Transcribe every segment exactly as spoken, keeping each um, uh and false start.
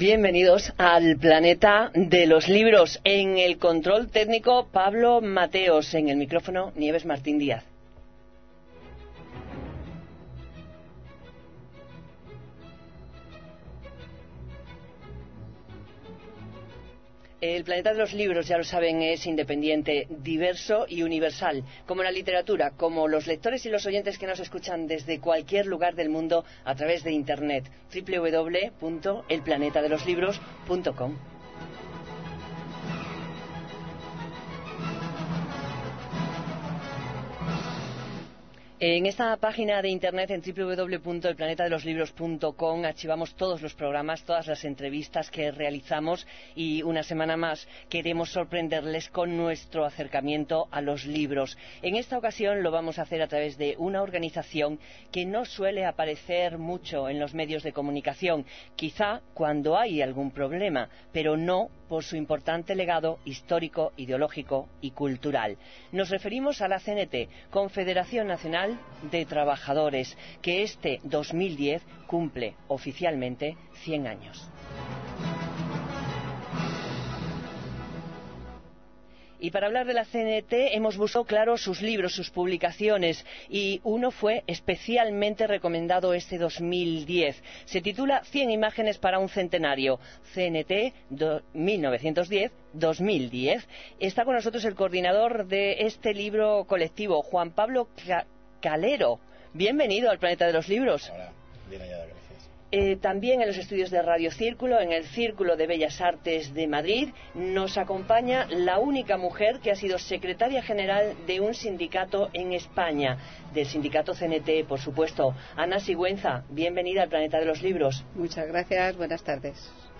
Bienvenidos al planeta de los libros. En el control técnico, Pablo Mateos. En el micrófono, Nieves Martín Díaz. El planeta de los libros, ya lo saben, es independiente, diverso y universal, como la literatura, como los lectores y los oyentes que nos escuchan desde cualquier lugar del mundo a través de Internet. doble u doble u doble u punto el planeta de los libros punto com. En esta página de internet, en doble u doble u doble u punto el planeta de los libros punto com, archivamos todos los programas, todas las entrevistas que realizamos y una semana más queremos sorprenderles con nuestro acercamiento a los libros. En esta ocasión lo vamos a hacer a través de una organización que no suele aparecer mucho en los medios de comunicación, quizá cuando hay algún problema, pero no por su importante legado histórico, ideológico y cultural. Nos referimos a la C N T, Confederación Nacional de Trabajadores, que este dos mil diez cumple oficialmente cien años. Y para hablar de la C N T hemos buscado, claro, sus libros, sus publicaciones, y uno fue especialmente recomendado este dos mil diez. Se titula cien imágenes para un centenario, C N T mil novecientos diez dos mil diez. Está con nosotros el coordinador de este libro colectivo, Juan Pablo Calero. Bienvenido al Planeta de los Libros. Hola, bien hallada, gracias. Eh, también en los estudios de Radio Círculo, en el Círculo de Bellas Artes de Madrid, nos acompaña la única mujer que ha sido secretaria general de un sindicato en España, del sindicato C N T, por supuesto. Ana Sigüenza, bienvenida al Planeta de los Libros. Muchas gracias, buenas tardes.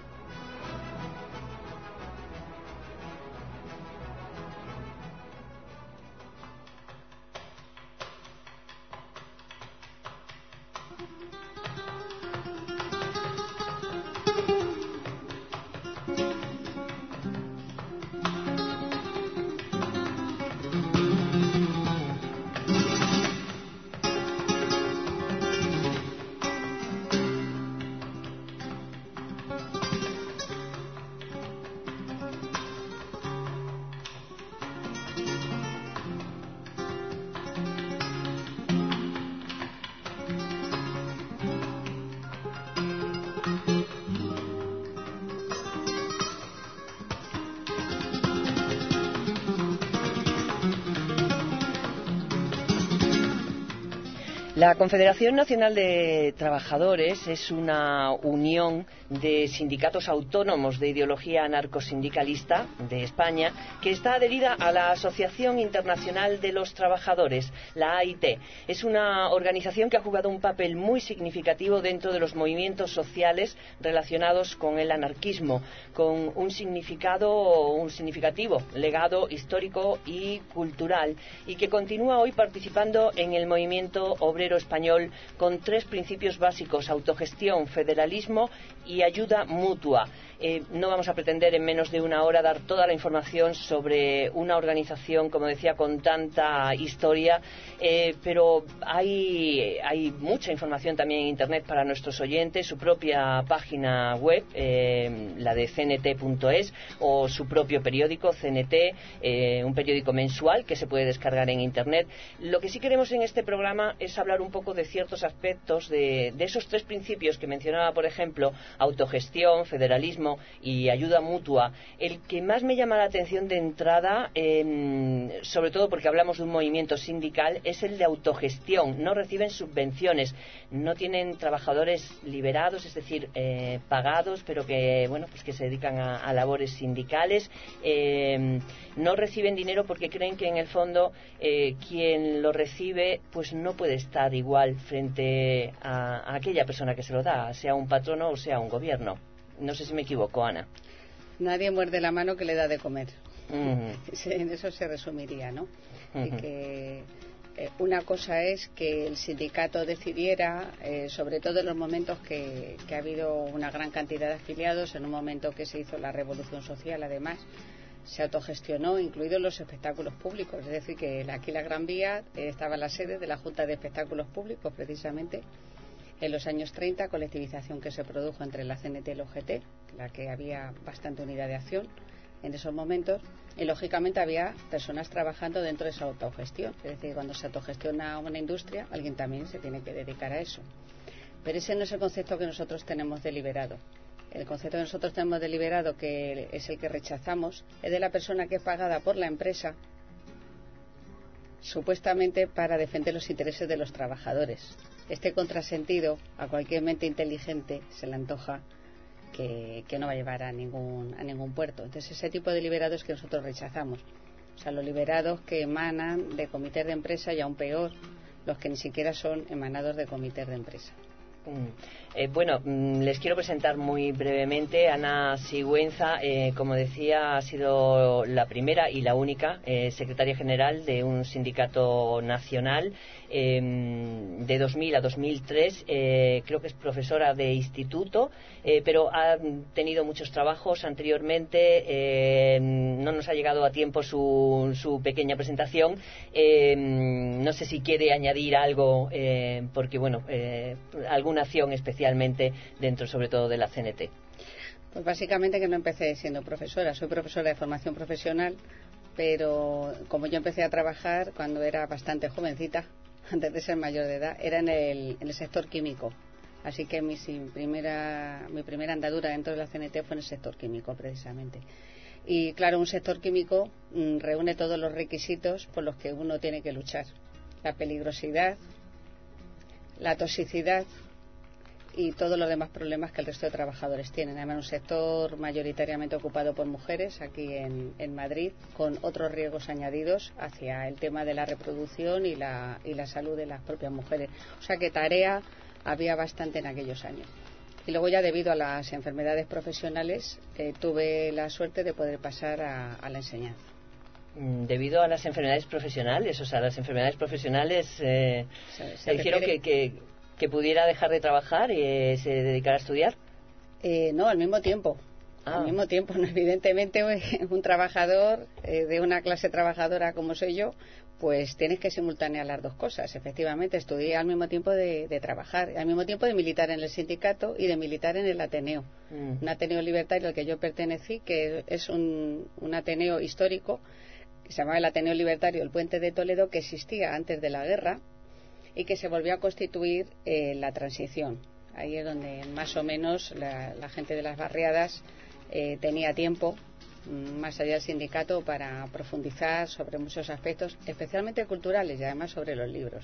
La Confederación Nacional de Trabajadores es una unión de sindicatos autónomos de ideología anarcosindicalista de España que está adherida a la Asociación Internacional de los Trabajadores, la A I T. Es una organización que ha jugado un papel muy significativo dentro de los movimientos sociales relacionados con el anarquismo, con un significado, un significativo legado histórico y cultural, y que continúa hoy participando en el movimiento obrero español con tres principios básicos: autogestión, federalismo y ayuda mutua. Eh, no vamos a pretender en menos de una hora dar toda la información sobre una organización, como decía, con tanta historia, eh, pero hay, hay mucha información también en Internet para nuestros oyentes, su propia página web, eh, la de c n t punto es, o su propio periódico, C N T, eh, un periódico mensual que se puede descargar en Internet. Lo que sí queremos en este programa es hablar un poco de ciertos aspectos de, de esos tres principios que mencionaba, por ejemplo, autogestión, federalismo y ayuda mutua. El que más me llama la atención de entrada, eh, sobre todo porque hablamos de un movimiento sindical, es el de autogestión. No reciben subvenciones, no tienen trabajadores liberados, es decir, eh, pagados, pero que bueno, pues que se dedican a, a labores sindicales. Eh, no reciben dinero porque creen que en el fondo eh, quien lo recibe pues no puede estar igual frente a, a aquella persona que se lo da, sea un patrono o sea un gobierno. No sé si me equivoco, Ana. Nadie muerde la mano que le da de comer. Uh-huh. En eso se resumiría, ¿no? Uh-huh. Y que eh, una cosa es que el sindicato decidiera, eh, sobre todo en los momentos que, que ha habido una gran cantidad de afiliados, en un momento que se hizo la revolución social, además, se autogestionó, incluidos los espectáculos públicos. Es decir, que aquí la Gran Vía eh, estaba la sede de la Junta de Espectáculos Públicos, precisamente, En los años treinta, colectivización que se produjo entre la C N T y la U G T, la que había bastante unidad de acción en esos momentos, y lógicamente había personas trabajando dentro de esa autogestión. Es decir, cuando se autogestiona una industria, alguien también se tiene que dedicar a eso. Pero ese no es el concepto que nosotros tenemos deliberado. El concepto que nosotros tenemos deliberado, que es el que rechazamos, es de la persona que es pagada por la empresa supuestamente para defender los intereses de los trabajadores. Este contrasentido a cualquier mente inteligente se le antoja que, que no va a llevar a ningún, a ningún puerto. Entonces, ese tipo de liberados que nosotros rechazamos. O sea, los liberados que emanan de comités de empresa y aún peor, los que ni siquiera son emanados de comités de empresa. Mm. Eh, bueno, mm, les quiero presentar muy brevemente. Ana Sigüenza, eh, como decía, ha sido la primera y la única eh, secretaria general de un sindicato nacional. Eh, de dos mil a dos mil tres, eh, creo que es profesora de instituto, eh, pero ha tenido muchos trabajos anteriormente. Eh, no nos ha llegado a tiempo su, su pequeña presentación. Eh, no sé si quiere añadir algo, eh, porque bueno, eh, alguna acción especialmente dentro, sobre todo, de la C N T. Pues básicamente que no empecé siendo profesora. Soy profesora de formación profesional, pero como yo empecé a trabajar cuando era bastante jovencita, antes de ser mayor de edad, era en el, en el sector químico. Así que mi primera, mi primera andadura dentro de la C N T fue en el sector químico, precisamente. Y claro, un sector químico mmm, reúne todos los requisitos por los que uno tiene que luchar. La peligrosidad, la toxicidad y todos los demás problemas que el resto de trabajadores tienen. Además, un sector mayoritariamente ocupado por mujeres aquí en, en Madrid, con otros riesgos añadidos hacia el tema de la reproducción y la, y la salud de las propias mujeres. O sea que tarea había bastante en aquellos años. Y luego ya, debido a las enfermedades profesionales, eh, tuve la suerte de poder pasar a, a la enseñanza. Debido a las enfermedades profesionales, o sea, las enfermedades profesionales eh, se, se dijeron que, que, que pudiera dejar de trabajar y eh, se dedicara a estudiar. Eh, no, al mismo tiempo. Ah. Al mismo tiempo, no, evidentemente, un trabajador eh, de una clase trabajadora como soy yo, pues tienes que simultanear las dos cosas. Efectivamente, estudié al mismo tiempo de, de trabajar, al mismo tiempo de militar en el sindicato y de militar en el Ateneo. Mm. Un Ateneo libertario al que yo pertenecí, que es un, un Ateneo histórico, que se llamaba el Ateneo Libertario del Puente de Toledo, que existía antes de la guerra y que se volvió a constituir en eh, la transición. Ahí es donde más o menos la, la gente de las barriadas eh, tenía tiempo, más allá del sindicato, para profundizar sobre muchos aspectos, especialmente culturales y además sobre los libros.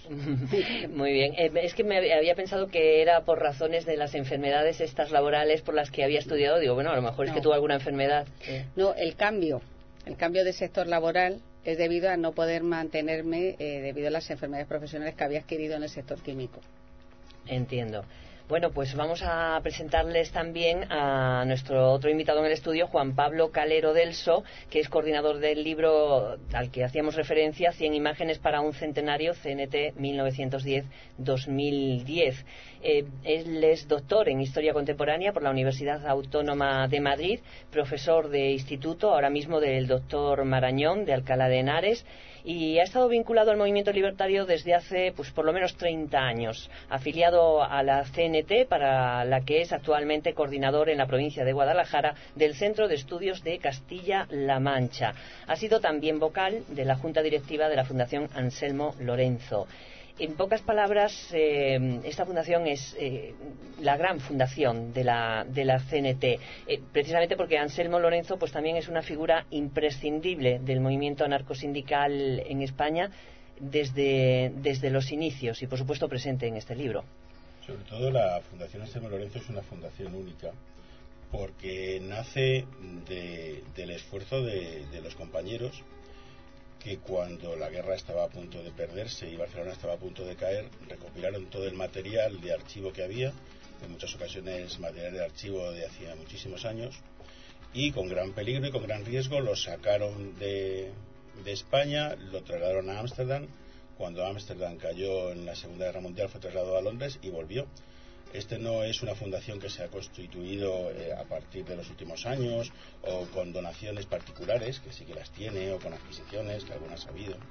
Muy bien. Eh, es que me había pensado que era por razones de las enfermedades estas laborales por las que había estudiado. Digo, bueno, a lo mejor es no. que tuvo alguna enfermedad. Eh. No, el cambio. El cambio de sector laboral es debido a no poder mantenerme eh, debido a las enfermedades profesionales que había adquirido en el sector químico. Entiendo. Bueno, pues vamos a presentarles también a nuestro otro invitado en el estudio, Juan Pablo Calero Delso, que es coordinador del libro al que hacíamos referencia, cien imágenes para un centenario, C N T mil novecientos diez dos mil diez. Eh, él es doctor en Historia Contemporánea por la Universidad Autónoma de Madrid, profesor de instituto, ahora mismo del doctor Marañón, de Alcalá de Henares, y ha estado vinculado al movimiento libertario desde hace pues por lo menos treinta años, afiliado a la C N T, para la que es actualmente coordinador en la provincia de Guadalajara del Centro de Estudios de Castilla-La Mancha. Ha sido también vocal de la Junta Directiva de la Fundación Anselmo Lorenzo. En pocas palabras, eh, esta fundación es eh, la gran fundación de la, de la C N T, eh, precisamente porque Anselmo Lorenzo pues también es una figura imprescindible del movimiento anarcosindical en España desde, desde los inicios y, por supuesto, presente en este libro. Sobre todo la Fundación Anselmo Lorenzo es una fundación única porque nace de, del esfuerzo de, de los compañeros que, cuando la guerra estaba a punto de perderse y Barcelona estaba a punto de caer, recopilaron todo el material de archivo que había, en muchas ocasiones material de archivo de hacía muchísimos años, y con gran peligro y con gran riesgo lo sacaron de, de España, lo trasladaron a Ámsterdam. Cuando Ámsterdam cayó en la Segunda Guerra Mundial, fue trasladado a Londres y volvió. Este no es una fundación que se ha constituido eh, a partir de los últimos años o con donaciones particulares, que sí que las tiene, o con adquisiciones, que algunas ha habido,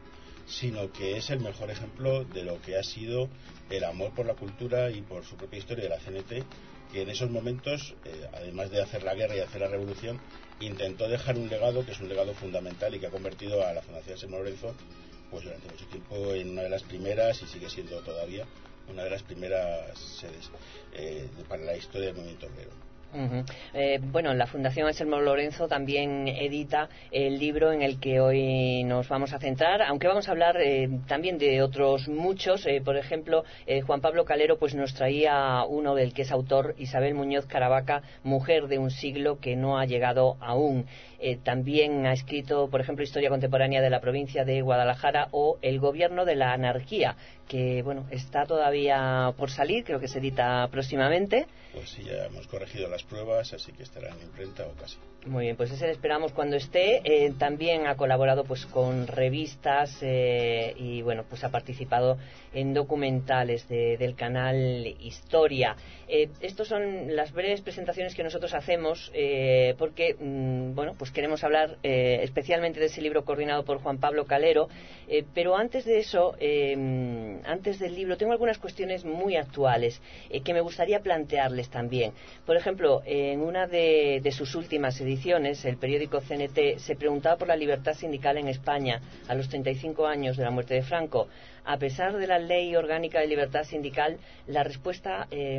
sino que es el mejor ejemplo de lo que ha sido el amor por la cultura y por su propia historia de la C N T, que en esos momentos, eh, además de hacer la guerra y hacer la revolución, intentó dejar un legado que es un legado fundamental y que ha convertido a la Fundación Anselmo Lorenzo, pues durante mucho tiempo, en una de las primeras, y sigue siendo todavía una de las primeras sedes eh, para la historia del movimiento obrero. Uh-huh. Eh, bueno, la Fundación Anselmo Lorenzo también edita el libro en el que hoy nos vamos a centrar, aunque vamos a hablar eh, también de otros muchos. Eh, por ejemplo, eh, Juan Pablo Calero pues nos traía uno del que es autor, Isabel Muñoz Caravaca, Mujer de un siglo que no ha llegado aún. Eh, también ha escrito, por ejemplo, Historia contemporánea de la provincia de Guadalajara o El gobierno de la anarquía, que bueno, está todavía por salir, creo que se edita próximamente. Pues sí, ya hemos corregido las pruebas, así que estará en imprenta o casi. Muy bien, pues ese le esperamos cuando esté. Eh, también ha colaborado pues con revistas eh, y bueno, pues ha participado en documentales de, del canal Historia. Eh, Estas son las breves presentaciones que nosotros hacemos eh, porque, mmm, bueno, pues queremos hablar eh, especialmente de ese libro coordinado por Juan Pablo Calero, eh, pero antes de eso, eh, antes del libro, tengo algunas cuestiones muy actuales eh, que me gustaría plantearles también. Por ejemplo, en una de, de sus últimas ediciones, el periódico C N T se preguntaba por la libertad sindical en España a los treinta y cinco años de la muerte de Franco. A pesar de la Ley Orgánica de Libertad Sindical, la respuesta eh,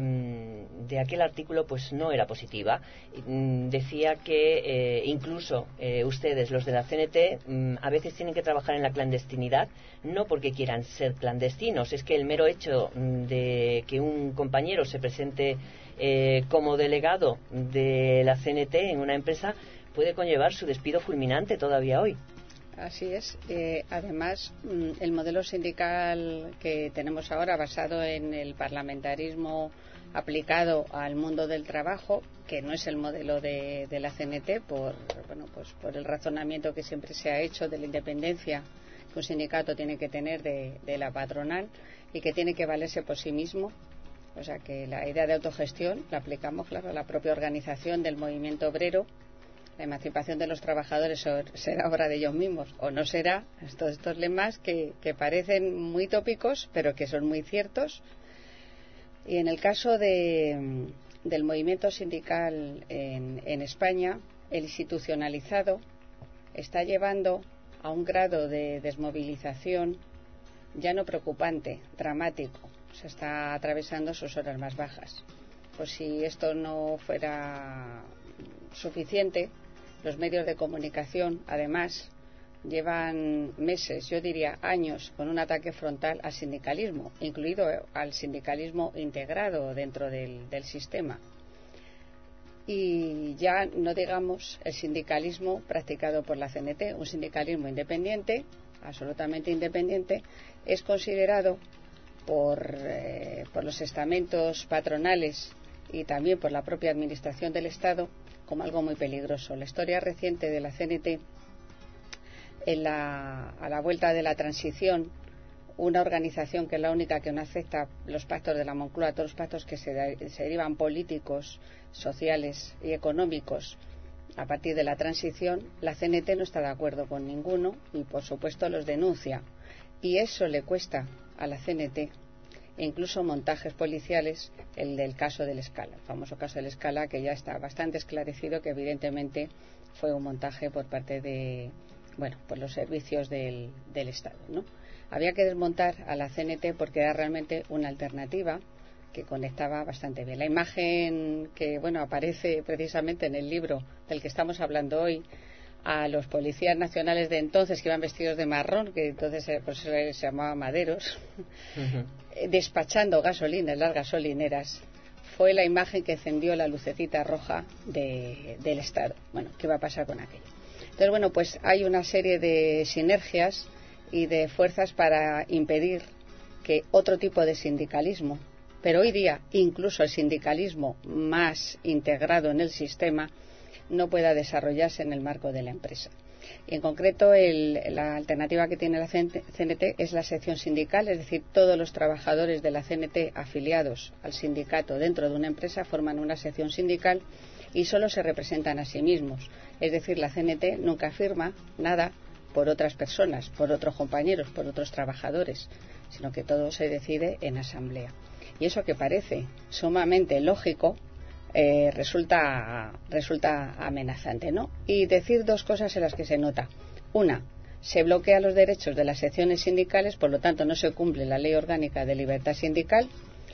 de aquel artículo pues no era positiva. Mm, decía que eh, incluso eh, ustedes, los de la C N T, mm, a veces tienen que trabajar en la clandestinidad, no porque quieran ser clandestinos, es que el mero hecho mm, de que un compañero se presente eh, como delegado de la C N T en una empresa puede conllevar su despido fulminante todavía hoy. Así es. Eh, además, el modelo sindical que tenemos ahora, basado en el parlamentarismo aplicado al mundo del trabajo, que no es el modelo de, de la C N T, por, bueno, pues por el razonamiento que siempre se ha hecho de la independencia que un sindicato tiene que tener de, de la patronal y que tiene que valerse por sí mismo. O sea que la idea de autogestión la aplicamos, claro, a la propia organización del movimiento obrero. La emancipación de los trabajadores será obra de ellos mismos o no será. Estos, estos lemas que, que parecen muy tópicos pero que son muy ciertos. Y en el caso de, del movimiento sindical en, en España, el institucionalizado está llevando a un grado de desmovilización ya no preocupante, dramático. Se está atravesando sus horas más bajas. Pues si esto no fuera suficiente, los medios de comunicación, además, llevan meses, yo diría años, con un ataque frontal al sindicalismo, incluido al sindicalismo integrado dentro del, del sistema. Y ya no digamos el sindicalismo practicado por la C N T, un sindicalismo independiente, absolutamente independiente, es considerado por, eh, por los estamentos patronales y también por la propia administración del Estado como algo muy peligroso. La historia reciente de la C N T, en la, a la vuelta de la transición, una organización que es la única que no acepta los pactos de la Moncloa, todos los pactos que se, se derivan políticos, sociales y económicos a partir de la transición, la C N T no está de acuerdo con ninguno y por supuesto los denuncia. Y eso le cuesta a la C N T incluso montajes policiales, el del caso del Escala, el famoso caso del Escala, que ya está bastante esclarecido que evidentemente fue un montaje por parte de, bueno, por los servicios del, del Estado, ¿no? Había que desmontar a la C N T porque era realmente una alternativa que conectaba bastante bien. La imagen que, bueno, aparece precisamente en el libro del que estamos hablando hoy, a los policías nacionales de entonces que iban vestidos de marrón, que entonces pues, se llamaba maderos, uh-huh. despachando gasolina en las gasolineras, fue la imagen que encendió la lucecita roja de, del Estado. Bueno, ¿qué va a pasar con aquello? Entonces, bueno, pues hay una serie de sinergias y de fuerzas para impedir que otro tipo de sindicalismo, pero hoy día incluso el sindicalismo más integrado en el sistema, no pueda desarrollarse en el marco de la empresa. Y en concreto, el, la alternativa que tiene la C N T es la sección sindical, es decir, todos los trabajadores de la C N T afiliados al sindicato dentro de una empresa forman una sección sindical y solo se representan a sí mismos. Es decir, la C N T nunca firma nada por otras personas, por otros compañeros, por otros trabajadores, sino que todo se decide en asamblea. Y eso que parece sumamente lógico eh, resulta, resulta amenazante, ¿no? Y decir dos cosas en las que se nota. Una, se bloquean los derechos de las secciones sindicales, por lo tanto no se cumple la Ley Orgánica de Libertad Sindical,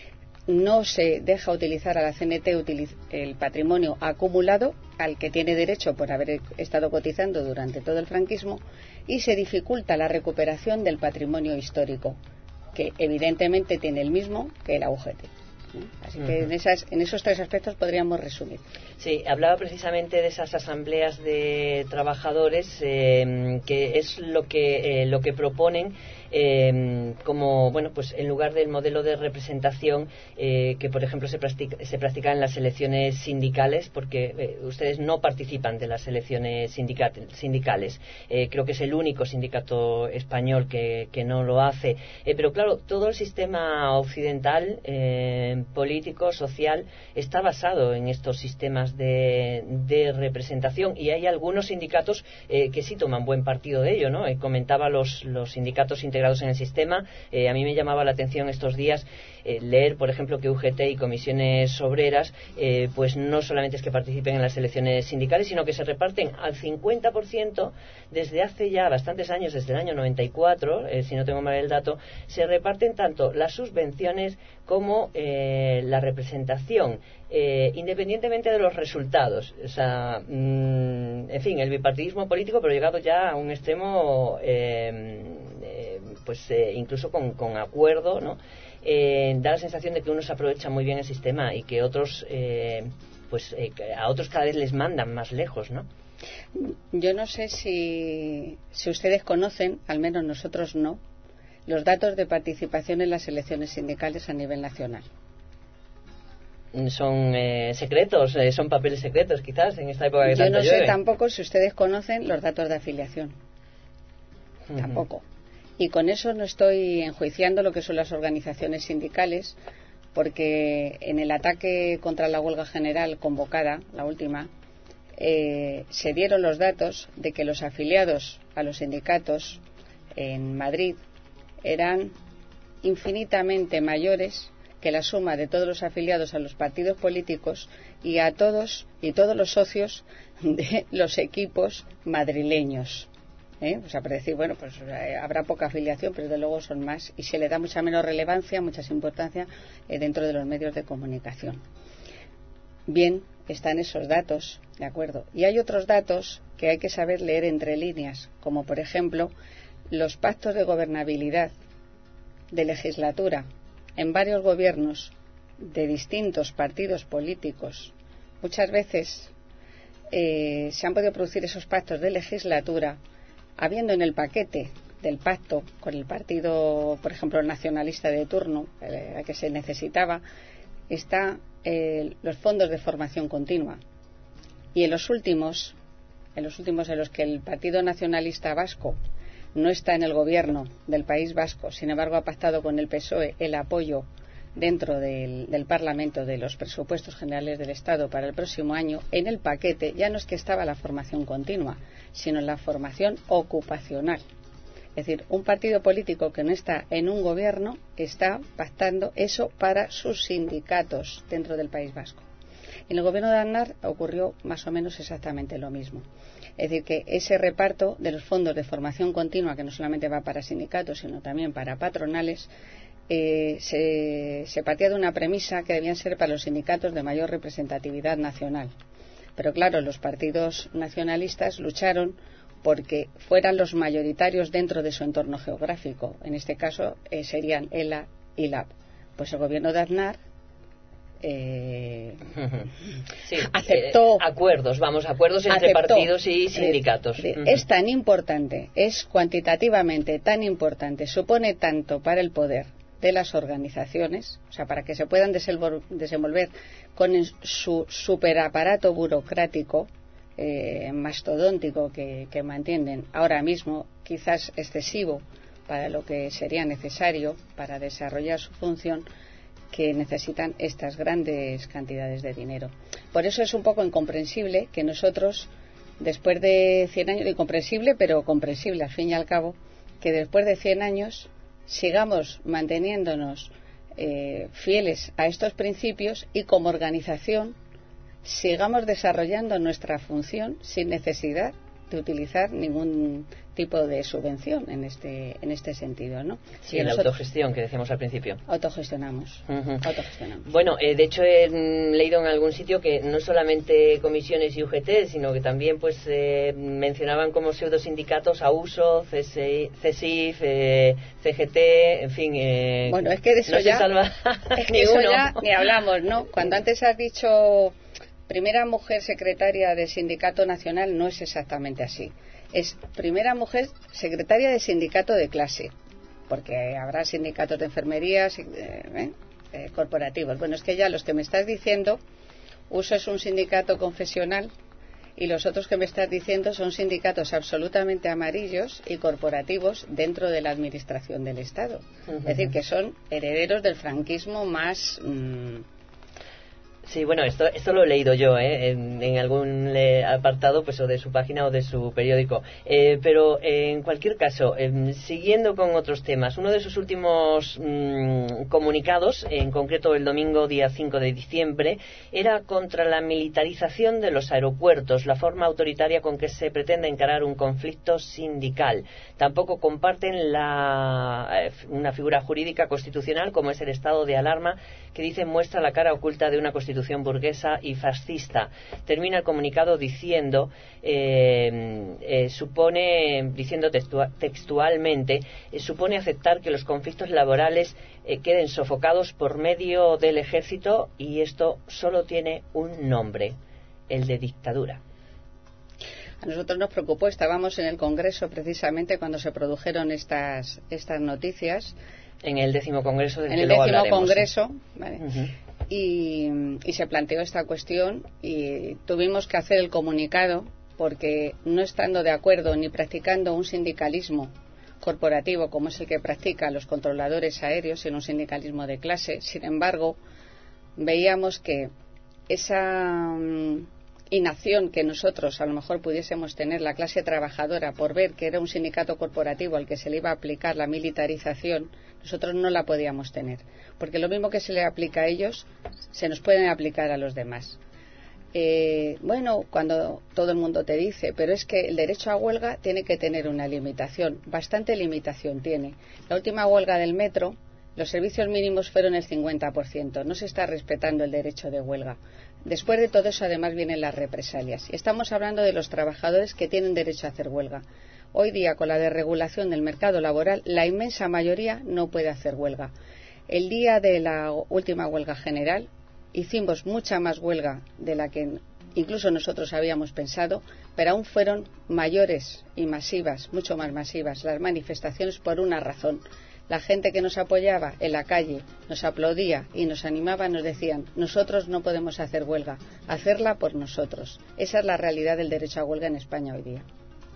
no se deja utilizar a la C N T el patrimonio acumulado al que tiene derecho por haber estado cotizando durante todo el franquismo, y se dificulta la recuperación del patrimonio histórico, que evidentemente tiene el mismo que la U G T. Así que uh-huh. en, esas, en esos tres aspectos podríamos resumir. Sí, hablaba precisamente de esas asambleas de trabajadores, eh, que es lo que eh, lo que proponen eh, como, bueno, pues en lugar del modelo de representación eh, que, por ejemplo, se practica, se practica en las elecciones sindicales, porque eh, ustedes no participan de las elecciones sindicales. Eh, creo que es el único sindicato español que, que no lo hace. Eh, pero claro, todo el sistema occidental, eh, político, social, está basado en estos sistemas de, de representación, y hay algunos sindicatos eh, que sí toman buen partido de ello, ¿no? Eh, comentaba los, los sindicatos integrados en el sistema. Eh, a mí me llamaba la atención estos días eh, leer, por ejemplo, que U G T y comisiones obreras eh, pues no solamente es que participen en las elecciones sindicales, sino que se reparten al cincuenta por ciento desde hace ya bastantes años, desde el año noventa y cuatro, eh, si no tengo mal el dato, se reparten tanto las subvenciones como eh, la representación, eh, independientemente de los resultados. O sea, mmm, en fin, el bipartidismo político, pero llegado ya a un extremo, eh, eh, pues eh, incluso con, con acuerdo, ¿no? Eh, da la sensación de que unos aprovechan muy bien el sistema y que otros, eh, pues eh, a otros cada vez les mandan más lejos, ¿no? Yo no sé si, si ustedes conocen, al menos nosotros no, los datos de participación en las elecciones sindicales a nivel nacional. Son eh, secretos, eh, son papeles secretos quizás en esta época que Yo tanto no sé llueve. tampoco si ustedes conocen los datos de afiliación. Uh-huh. Tampoco. Y con eso no estoy enjuiciando lo que son las organizaciones sindicales, porque en el ataque contra la huelga general convocada, la última, eh, se dieron los datos de que los afiliados a los sindicatos en Madrid eran infinitamente mayores que la suma de todos los afiliados a los partidos políticos y a todos y todos los socios de los equipos madrileños. ¿Eh? O sea, para decir, bueno, pues eh, habrá poca afiliación, pero desde luego son más, y se le da mucha menos relevancia, mucha importancia eh, dentro de los medios de comunicación. Bien, están esos datos, de acuerdo. Y hay otros datos que hay que saber leer entre líneas, como por ejemplo los pactos de gobernabilidad de legislatura en varios gobiernos de distintos partidos políticos. Muchas veces eh, se han podido producir esos pactos de legislatura habiendo en el paquete del pacto con el partido, por ejemplo, nacionalista de turno, eh, que se necesitaba, está eh, los fondos de formación continua. Y en los últimos, en los últimos en los que el Partido Nacionalista Vasco no está en el gobierno del País Vasco, sin embargo ha pactado con el P S O E el apoyo dentro del, del Parlamento de los presupuestos generales del Estado para el próximo año, en el paquete ya no es que estaba la formación continua, sino la formación ocupacional. Es decir, un partido político que no está en un gobierno está pactando eso para sus sindicatos dentro del País Vasco. En el gobierno de Aznar ocurrió más o menos exactamente lo mismo. Es decir, que ese reparto de los fondos de formación continua, que no solamente va para sindicatos, sino también para patronales, eh, se, se partía de una premisa que debían ser para los sindicatos de mayor representatividad nacional. Pero claro, los partidos nacionalistas lucharon porque fueran los mayoritarios dentro de su entorno geográfico. En este caso eh, serían ELA y LAB. Pues el gobierno de Aznar eh, sí, aceptó eh, acuerdos, vamos, acuerdos entre aceptó, partidos y sindicatos. Es, es tan importante, es cuantitativamente tan importante, supone tanto para el poder de las organizaciones, o sea, para que se puedan desenvolver con su superaparato burocrático eh, mastodóntico que, que mantienen ahora mismo, quizás excesivo para lo que sería necesario para desarrollar su función, que necesitan estas grandes cantidades de dinero. Por eso es un poco incomprensible que nosotros después de cien años, incomprensible, pero comprensible al fin y al cabo, que después de cien años sigamos manteniéndonos eh, fieles a estos principios y como organización sigamos desarrollando nuestra función sin necesidad de utilizar ningún tipo de subvención en este en este sentido, ¿no? Sí, en la autogestión que decíamos al principio. Autogestionamos. Uh-huh. autogestionamos. Bueno, eh, de hecho he leído en algún sitio que no solamente comisiones y U G T, sino que también pues eh, mencionaban como pseudosindicatos a Uso, C S I F, eh, C G T, en fin. Eh, bueno, es que de eso no ya, se salva es que ni eso uno. Ya ni hablamos, ¿no? Cuando antes has dicho primera mujer secretaria del Sindicato Nacional, no es exactamente así. Es primera mujer secretaria de sindicato de clase, porque habrá sindicatos de enfermería eh, eh, corporativos. Bueno, es que ya los que me estás diciendo, Uso es un sindicato confesional y los otros que me estás diciendo son sindicatos absolutamente amarillos y corporativos dentro de la administración del Estado. Uh-huh. Es decir, que son herederos del franquismo más... Mmm, Sí, bueno, esto esto lo he leído yo, ¿eh? en, en algún eh, apartado pues o de su página o de su periódico. Eh, pero eh, en cualquier caso, eh, siguiendo con otros temas, uno de sus últimos mmm, comunicados, en concreto el domingo día cinco de diciembre, era contra la militarización de los aeropuertos, la forma autoritaria con que se pretende encarar un conflicto sindical. Tampoco comparten la, eh, una figura jurídica constitucional como es el estado de alarma, que dice muestra la cara oculta de una constitución burguesa y fascista. Termina el comunicado diciendo eh, eh, supone diciendo textua, textualmente eh, supone aceptar que los conflictos laborales eh, queden sofocados por medio del ejército, y esto solo tiene un nombre, el de dictadura. A nosotros nos preocupó, estábamos en el Congreso precisamente cuando se produjeron estas estas noticias. En el décimo Congreso del en que el luego décimo hablaremos, Congreso, ¿sí? ¿vale? Uh-huh. y, y se planteó esta cuestión y tuvimos que hacer el comunicado porque no estando de acuerdo ni practicando un sindicalismo corporativo como es el que practican los controladores aéreos, sino un sindicalismo de clase, sin embargo veíamos que esa um, inacción que nosotros a lo mejor pudiésemos tener la clase trabajadora por ver que era un sindicato corporativo al que se le iba a aplicar la militarización, nosotros no la podíamos tener, porque lo mismo que se le aplica a ellos se nos pueden aplicar a los demás. Eh, bueno, cuando todo el mundo te dice, pero es que el derecho a huelga tiene que tener una limitación, bastante limitación tiene. La última huelga del metro, los servicios mínimos fueron el cincuenta por ciento, no se está respetando el derecho de huelga. Después de todo eso, además, vienen las represalias. Y estamos hablando de los trabajadores que tienen derecho a hacer huelga. Hoy día, con la desregulación del mercado laboral, la inmensa mayoría no puede hacer huelga. El día de la última huelga general, hicimos mucha más huelga de la que incluso nosotros habíamos pensado, pero aún fueron mayores y masivas, mucho más masivas, las manifestaciones por una razón. La gente que nos apoyaba en la calle, nos aplaudía y nos animaba, nos decían, nosotros no podemos hacer huelga, hacerla por nosotros. Esa es la realidad del derecho a huelga en España hoy día.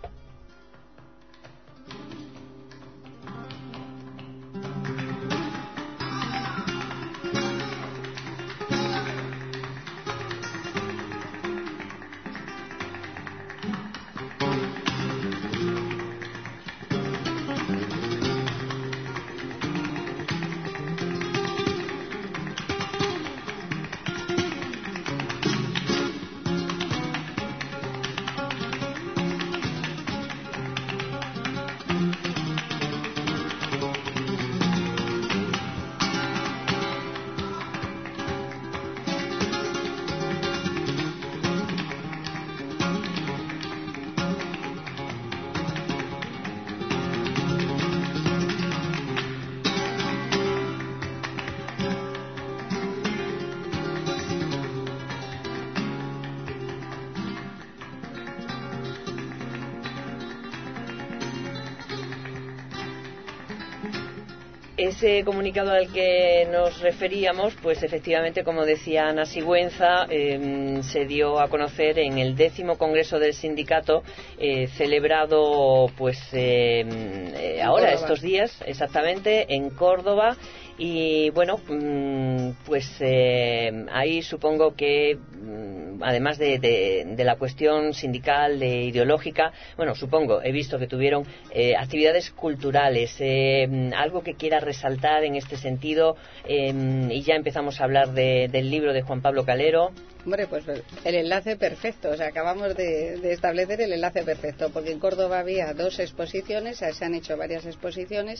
Ese comunicado al que nos referíamos, pues efectivamente, como decía Ana Sigüenza, eh, se dio a conocer en el décimo Congreso del Sindicato, eh, celebrado pues eh, eh, ahora, Córdoba. Estos días, exactamente, en Córdoba. Y bueno, pues eh, ahí supongo que además de, de, de la cuestión sindical, de ideológica, bueno, supongo, he visto que tuvieron eh, actividades culturales, eh, algo que quiera resaltar en este sentido, eh, y ya empezamos a hablar de, del libro de Juan Pablo Calero. Hombre, pues el enlace perfecto, o sea, acabamos de, de establecer el enlace perfecto, porque en Córdoba había dos exposiciones, se han hecho varias exposiciones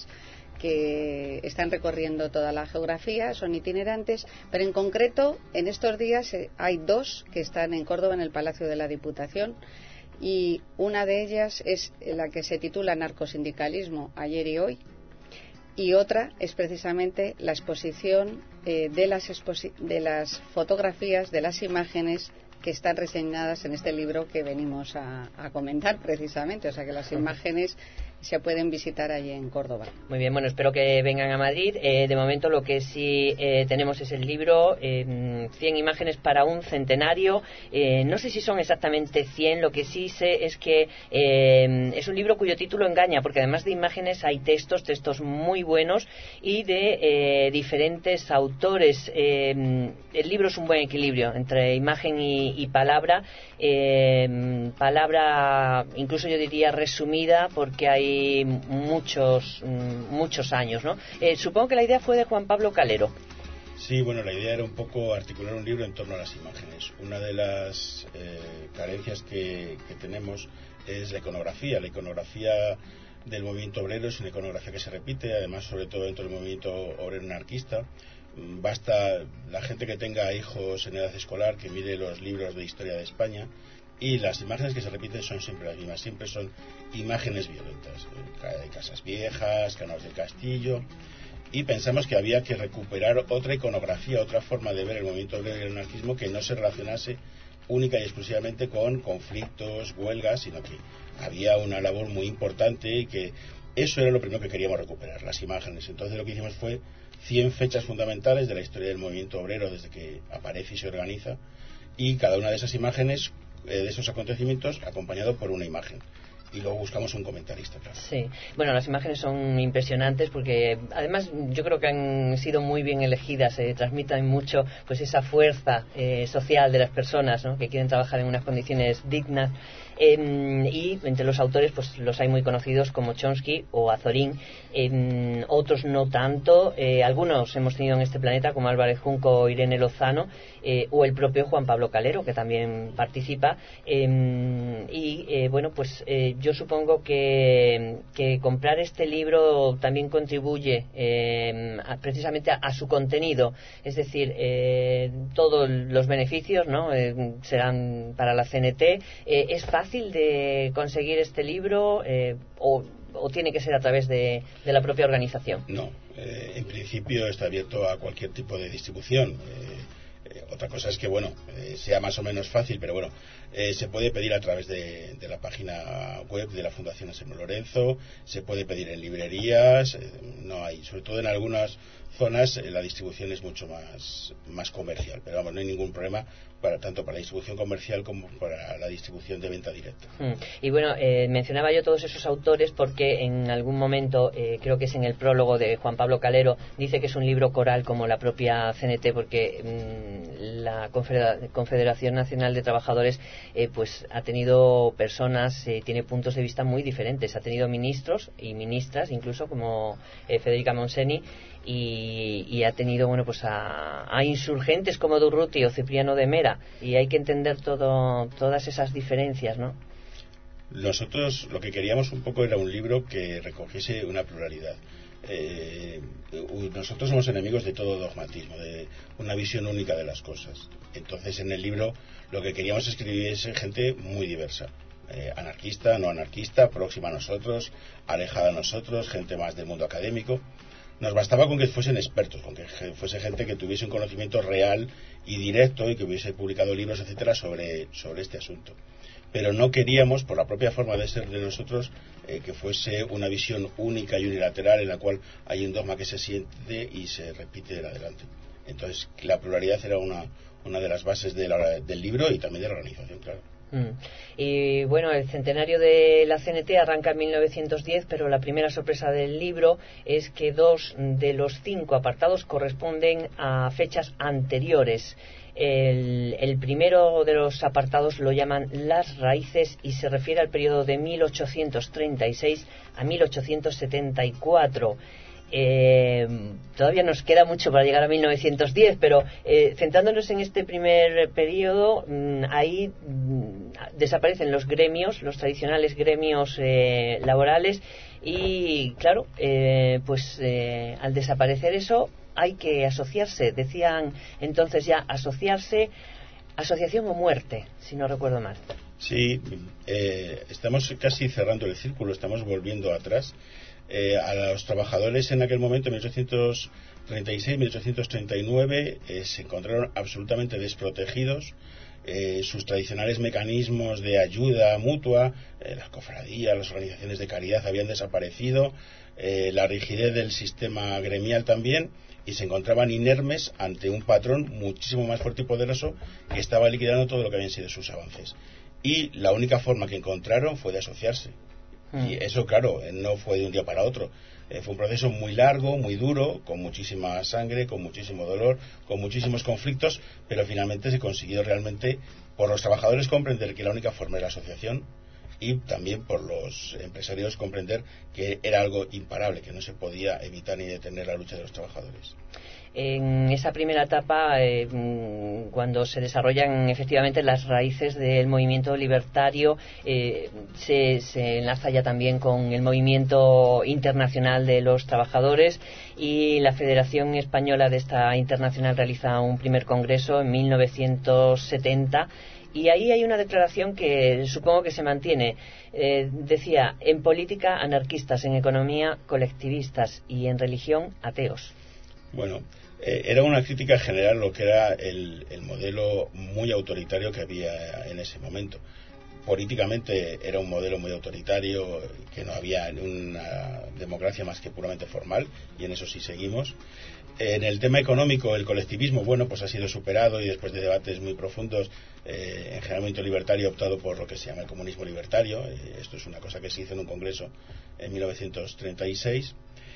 que están recorriendo toda la geografía, son itinerantes, pero en concreto en estos días hay dos que están en Córdoba, en el Palacio de la Diputación, y una de ellas es la que se titula Narcosindicalismo, ayer y hoy, y otra es precisamente la exposición eh, de, las exposi- de las fotografías, de las imágenes que están reseñadas en este libro que venimos a, a comentar precisamente, o sea que las imágenes se pueden visitar allí en Córdoba. Muy bien, bueno, espero que vengan a Madrid. Eh, de momento lo que sí eh, tenemos es el libro, eh, cien imágenes para un centenario. Eh, no sé si son exactamente cien, lo que sí sé es que eh, es un libro cuyo título engaña, porque además de imágenes hay textos, textos muy buenos y de eh, diferentes autores. Eh, el libro es un buen equilibrio entre imagen y, y palabra. Eh, palabra, incluso yo diría resumida, porque hay muchos muchos años, ¿no? Eh, supongo que la idea fue de Juan Pablo Calero. Sí, bueno, la idea era un poco articular un libro en torno a las imágenes. Una de las eh, carencias que, que tenemos es la iconografía. La iconografía del movimiento obrero es una iconografía que se repite, además, sobre todo dentro del movimiento obrero anarquista. Basta la gente que tenga hijos en edad escolar que mire los libros de historia de España, y las imágenes que se repiten son siempre las mismas, siempre son imágenes violentas, eh, casas viejas, canoas del castillo, y pensamos que había que recuperar otra iconografía, otra forma de ver el movimiento obrero y el anarquismo que no se relacionase única y exclusivamente con conflictos, huelgas, sino que había una labor muy importante y que eso era lo primero que queríamos recuperar, las imágenes. Entonces lo que hicimos fue cien fechas fundamentales de la historia del movimiento obrero desde que aparece y se organiza, y cada una de esas imágenes, de esos acontecimientos, acompañado por una imagen, y luego buscamos un comentarista, claro. Sí, bueno, las imágenes son impresionantes porque además yo creo que han sido muy bien elegidas, se eh, transmiten mucho pues esa fuerza eh, social de las personas, ¿no?, que quieren trabajar en unas condiciones dignas. Eh, y entre los autores pues los hay muy conocidos como Chomsky o Azorín, eh, otros no tanto, eh, algunos hemos tenido en este planeta como Álvarez Junco o Irene Lozano, eh, o el propio Juan Pablo Calero, que también participa, eh, y eh, bueno, pues eh, yo supongo que, que comprar este libro también contribuye eh, a, precisamente a, a su contenido, es decir, eh, todos los beneficios, ¿no?, eh, serán para la C N T. eh, es fácil de conseguir este libro eh, o, o tiene que ser a través de, de la propia organización? No, eh, en principio está abierto a cualquier tipo de distribución. Eh, eh, otra cosa es que, bueno, eh, sea más o menos fácil, pero bueno, eh, se puede pedir a través de, de la página web de la Fundación Anselmo Lorenzo, se puede pedir en librerías, eh, no hay, sobre todo en algunas zonas eh, la distribución es mucho más, más comercial, pero vamos, no hay ningún problema para tanto para la distribución comercial como para la distribución de venta directa. Mm. Y bueno, eh, mencionaba yo todos esos autores porque en algún momento, eh, creo que es en el prólogo de Juan Pablo Calero, dice que es un libro coral como la propia C N T, porque mm, la Confedera- Confederación Nacional de Trabajadores eh, pues ha tenido personas, eh, tiene puntos de vista muy diferentes, ha tenido ministros y ministras incluso como eh, Federica Monseni, y, y ha tenido, bueno, pues a, a insurgentes como Durruti o Cipriano de Mera, y hay que entender todo, todas esas diferencias, ¿no? Nosotros lo que queríamos un poco era un libro que recogiese una pluralidad. Eh, nosotros somos enemigos de todo dogmatismo, de una visión única de las cosas. Entonces en el libro lo que queríamos escribir es gente muy diversa. Eh, anarquista, no anarquista, próxima a nosotros, alejada a nosotros, gente más del mundo académico. Nos bastaba con que fuesen expertos, con que fuese gente que tuviese un conocimiento real y directo y que hubiese publicado libros, etcétera, sobre, sobre este asunto. Pero no queríamos, por la propia forma de ser de nosotros, eh, que fuese una visión única y unilateral en la cual hay un dogma que se siente y se repite en adelante. Entonces, la pluralidad era una, una de las bases de la, del libro y también de la organización, claro. Mm. Y bueno, el centenario de la C N T arranca en mil novecientos diez, pero la primera sorpresa del libro es que dos de los cinco apartados corresponden a fechas anteriores. El, el primero de los apartados lo llaman Las raíces y se refiere al periodo de mil ochocientos treinta y seis a mil ochocientos setenta y cuatro. Eh, todavía nos queda mucho para llegar a mil novecientos diez, pero eh, centrándonos en este primer periodo, mmm, ahí mmm, desaparecen los gremios, los tradicionales gremios eh, laborales y claro, eh, pues eh, al desaparecer eso hay que asociarse, decían entonces ya asociarse, asociación o muerte, si no recuerdo mal. Sí, eh, estamos casi cerrando el círculo, estamos volviendo atrás. Eh, a los trabajadores en aquel momento, en mil ochocientos treinta y seis, mil ochocientos treinta y nueve, eh, se encontraron absolutamente desprotegidos. Eh, sus tradicionales mecanismos de ayuda mutua, eh, las cofradías, las organizaciones de caridad habían desaparecido, eh, la rigidez del sistema gremial también, y se encontraban inermes ante un patrón muchísimo más fuerte y poderoso que estaba liquidando todo lo que habían sido sus avances. Y la única forma que encontraron fue de asociarse. Y eso, claro, no fue de un día para otro. Eh, fue un proceso muy largo, muy duro, con muchísima sangre, con muchísimo dolor, con muchísimos conflictos, pero finalmente se consiguió realmente por los trabajadores comprender que la única forma era la asociación y también por los empresarios comprender que era algo imparable, que no se podía evitar ni detener la lucha de los trabajadores. En esa primera etapa, eh, cuando se desarrollan efectivamente las raíces del movimiento libertario, eh, se, se enlaza ya también con el movimiento internacional de los trabajadores y la Federación Española de esta internacional realiza un primer congreso en mil novecientos setenta. Y ahí hay una declaración que supongo que se mantiene. Eh, decía, en política anarquistas, en economía colectivistas y en religión ateos. Bueno, eh, era una crítica general lo que era el, el modelo muy autoritario que había en ese momento. Políticamente era un modelo muy autoritario, que no había una democracia más que puramente formal, y en eso sí seguimos. En el tema económico, el colectivismo, bueno, pues ha sido superado y después de debates muy profundos, eh, en general el movimiento libertario ha optado por lo que se llama el comunismo libertario. Eh, esto es una cosa que se hizo en un congreso en mil novecientos treinta y seis.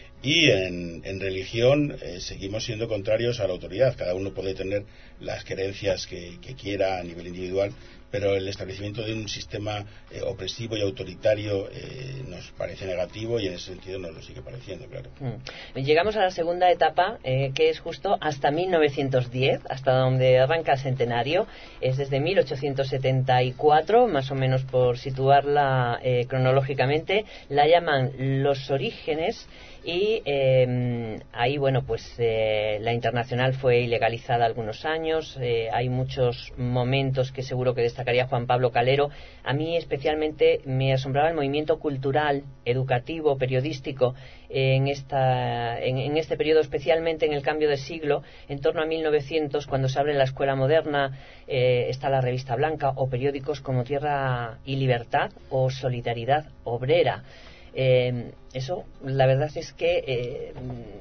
Y en, en religión eh, seguimos siendo contrarios a la autoridad. Cada uno puede tener las creencias que, que quiera a nivel individual, pero el establecimiento de un sistema eh, opresivo y autoritario eh, nos parece negativo y en ese sentido nos lo sigue pareciendo, claro. Mm. Llegamos a la segunda etapa, eh, que es justo hasta mil novecientos diez, hasta donde arranca el centenario. Es desde mil ochocientos setenta y cuatro, más o menos por situarla eh, cronológicamente. La llaman los orígenes. Y eh, ahí, bueno, pues eh, la internacional fue ilegalizada algunos años. Eh, hay muchos momentos que seguro que destacaría Juan Pablo Calero. A mí especialmente me asombraba el movimiento cultural, educativo, periodístico en, esta, en, en este periodo, especialmente en el cambio de siglo, en torno a mil novecientos, cuando se abre la escuela moderna, eh, está la revista Blanca o periódicos como Tierra y Libertad o Solidaridad Obrera. Eh, eso, la verdad es que eh,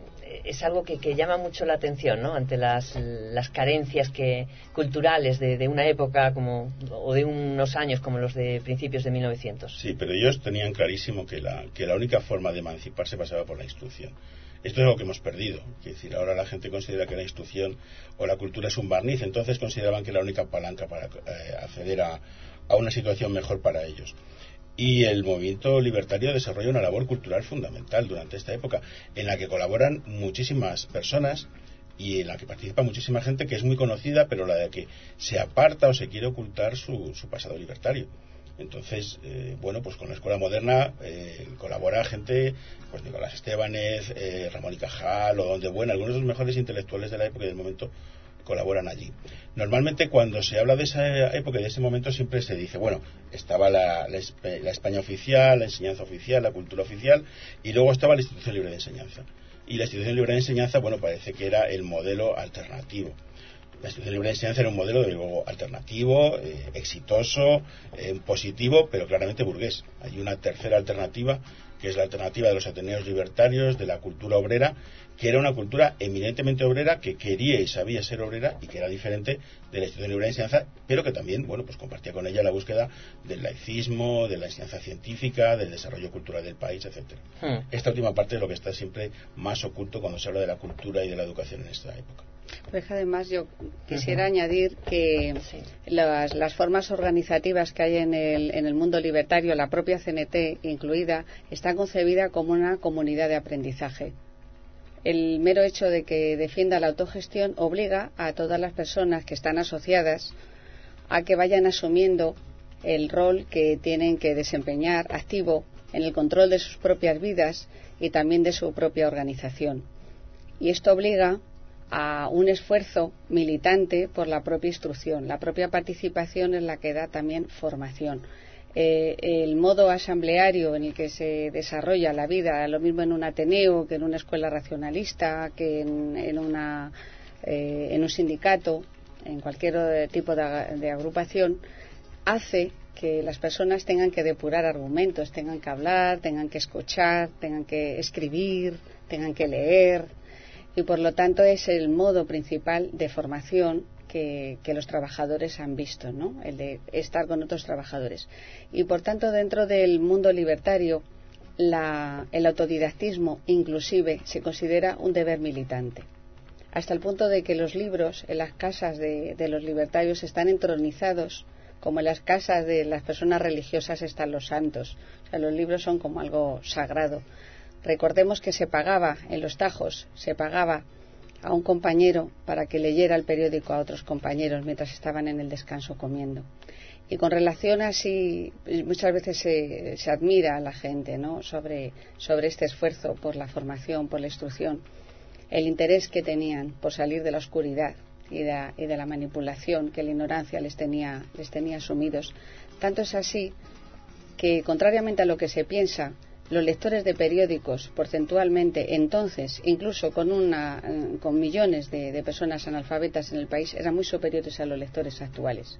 es algo que, que llama mucho la atención, ¿no? Ante las, las carencias que, culturales de, de una época como, o de unos años como los de principios de mil novecientos. Sí, pero ellos tenían clarísimo que la, que la única forma de emanciparse pasaba por la instrucción. Esto es algo que hemos perdido. Es decir, ahora la gente considera que la instrucción o la cultura es un barniz, entonces consideraban que la única palanca para eh, acceder a, a una situación mejor para ellos. Y el movimiento libertario desarrolla una labor cultural fundamental durante esta época, en la que colaboran muchísimas personas y en la que participa muchísima gente que es muy conocida, pero la de que se aparta o se quiere ocultar su, su pasado libertario. Entonces, eh, bueno, pues con la escuela moderna eh, colabora gente, pues Nicolás Estebanez, eh, Ramón y Cajal, o Donde Buena, algunos de los mejores intelectuales de la época y del momento colaboran allí. Normalmente cuando se habla de esa época y de ese momento siempre se dice, bueno, estaba la, la, la España oficial, la enseñanza oficial, la cultura oficial, y luego estaba la Institución Libre de Enseñanza. Y la Institución Libre de Enseñanza, bueno, parece que era el modelo alternativo. La Institución Libre de Enseñanza era un modelo de luego alternativo, eh, exitoso, eh, positivo, pero claramente burgués. Hay una tercera alternativa que es la alternativa de los Ateneos libertarios, de la cultura obrera, que era una cultura eminentemente obrera, que quería y sabía ser obrera y que era diferente de la institución libre de enseñanza, pero que también, bueno, pues compartía con ella la búsqueda del laicismo, de la enseñanza científica, del desarrollo cultural del país, etcétera. Hmm. Esta última parte es lo que está siempre más oculto cuando se habla de la cultura y de la educación en esta época. Pues además yo quisiera uh-huh. añadir que sí. las, las formas organizativas que hay en el, en el mundo libertario, la propia C N T incluida, está concebida como una comunidad de aprendizaje. El mero hecho de que defienda la autogestión obliga a todas las personas que están asociadas a que vayan asumiendo el rol que tienen que desempeñar activo en el control de sus propias vidas y también de su propia organización. Y esto obliga a un esfuerzo militante por la propia instrucción. La propia participación es la que da también formación. Eh, el modo asambleario en el que se desarrolla la vida, lo mismo en un ateneo que en una escuela racionalista, que en, en, una, eh, en un sindicato, en cualquier tipo de, de agrupación, hace que las personas tengan que depurar argumentos, tengan que hablar, tengan que escuchar, tengan que escribir, tengan que leer, y por lo tanto es el modo principal de formación que, que los trabajadores han visto, ¿no? El de estar con otros trabajadores. Y por tanto dentro del mundo libertario la, el autodidactismo inclusive se considera un deber militante, hasta el punto de que los libros en las casas de, de los libertarios están entronizados como en las casas de las personas religiosas están los santos. O sea, los libros son como algo sagrado. Recordemos que se pagaba en los tajos, se pagaba a un compañero para que leyera el periódico a otros compañeros mientras estaban en el descanso comiendo. Y con relación así, muchas veces se, se admira a la gente, ¿no?, sobre, sobre este esfuerzo por la formación, por la instrucción, el interés que tenían por salir de la oscuridad y de, y de la manipulación que la ignorancia les tenía, les tenía sumidos. Tanto es así que, contrariamente a lo que se piensa, los lectores de periódicos, porcentualmente, entonces, incluso con, una, con millones de, de personas analfabetas en el país, eran muy superiores a los lectores actuales.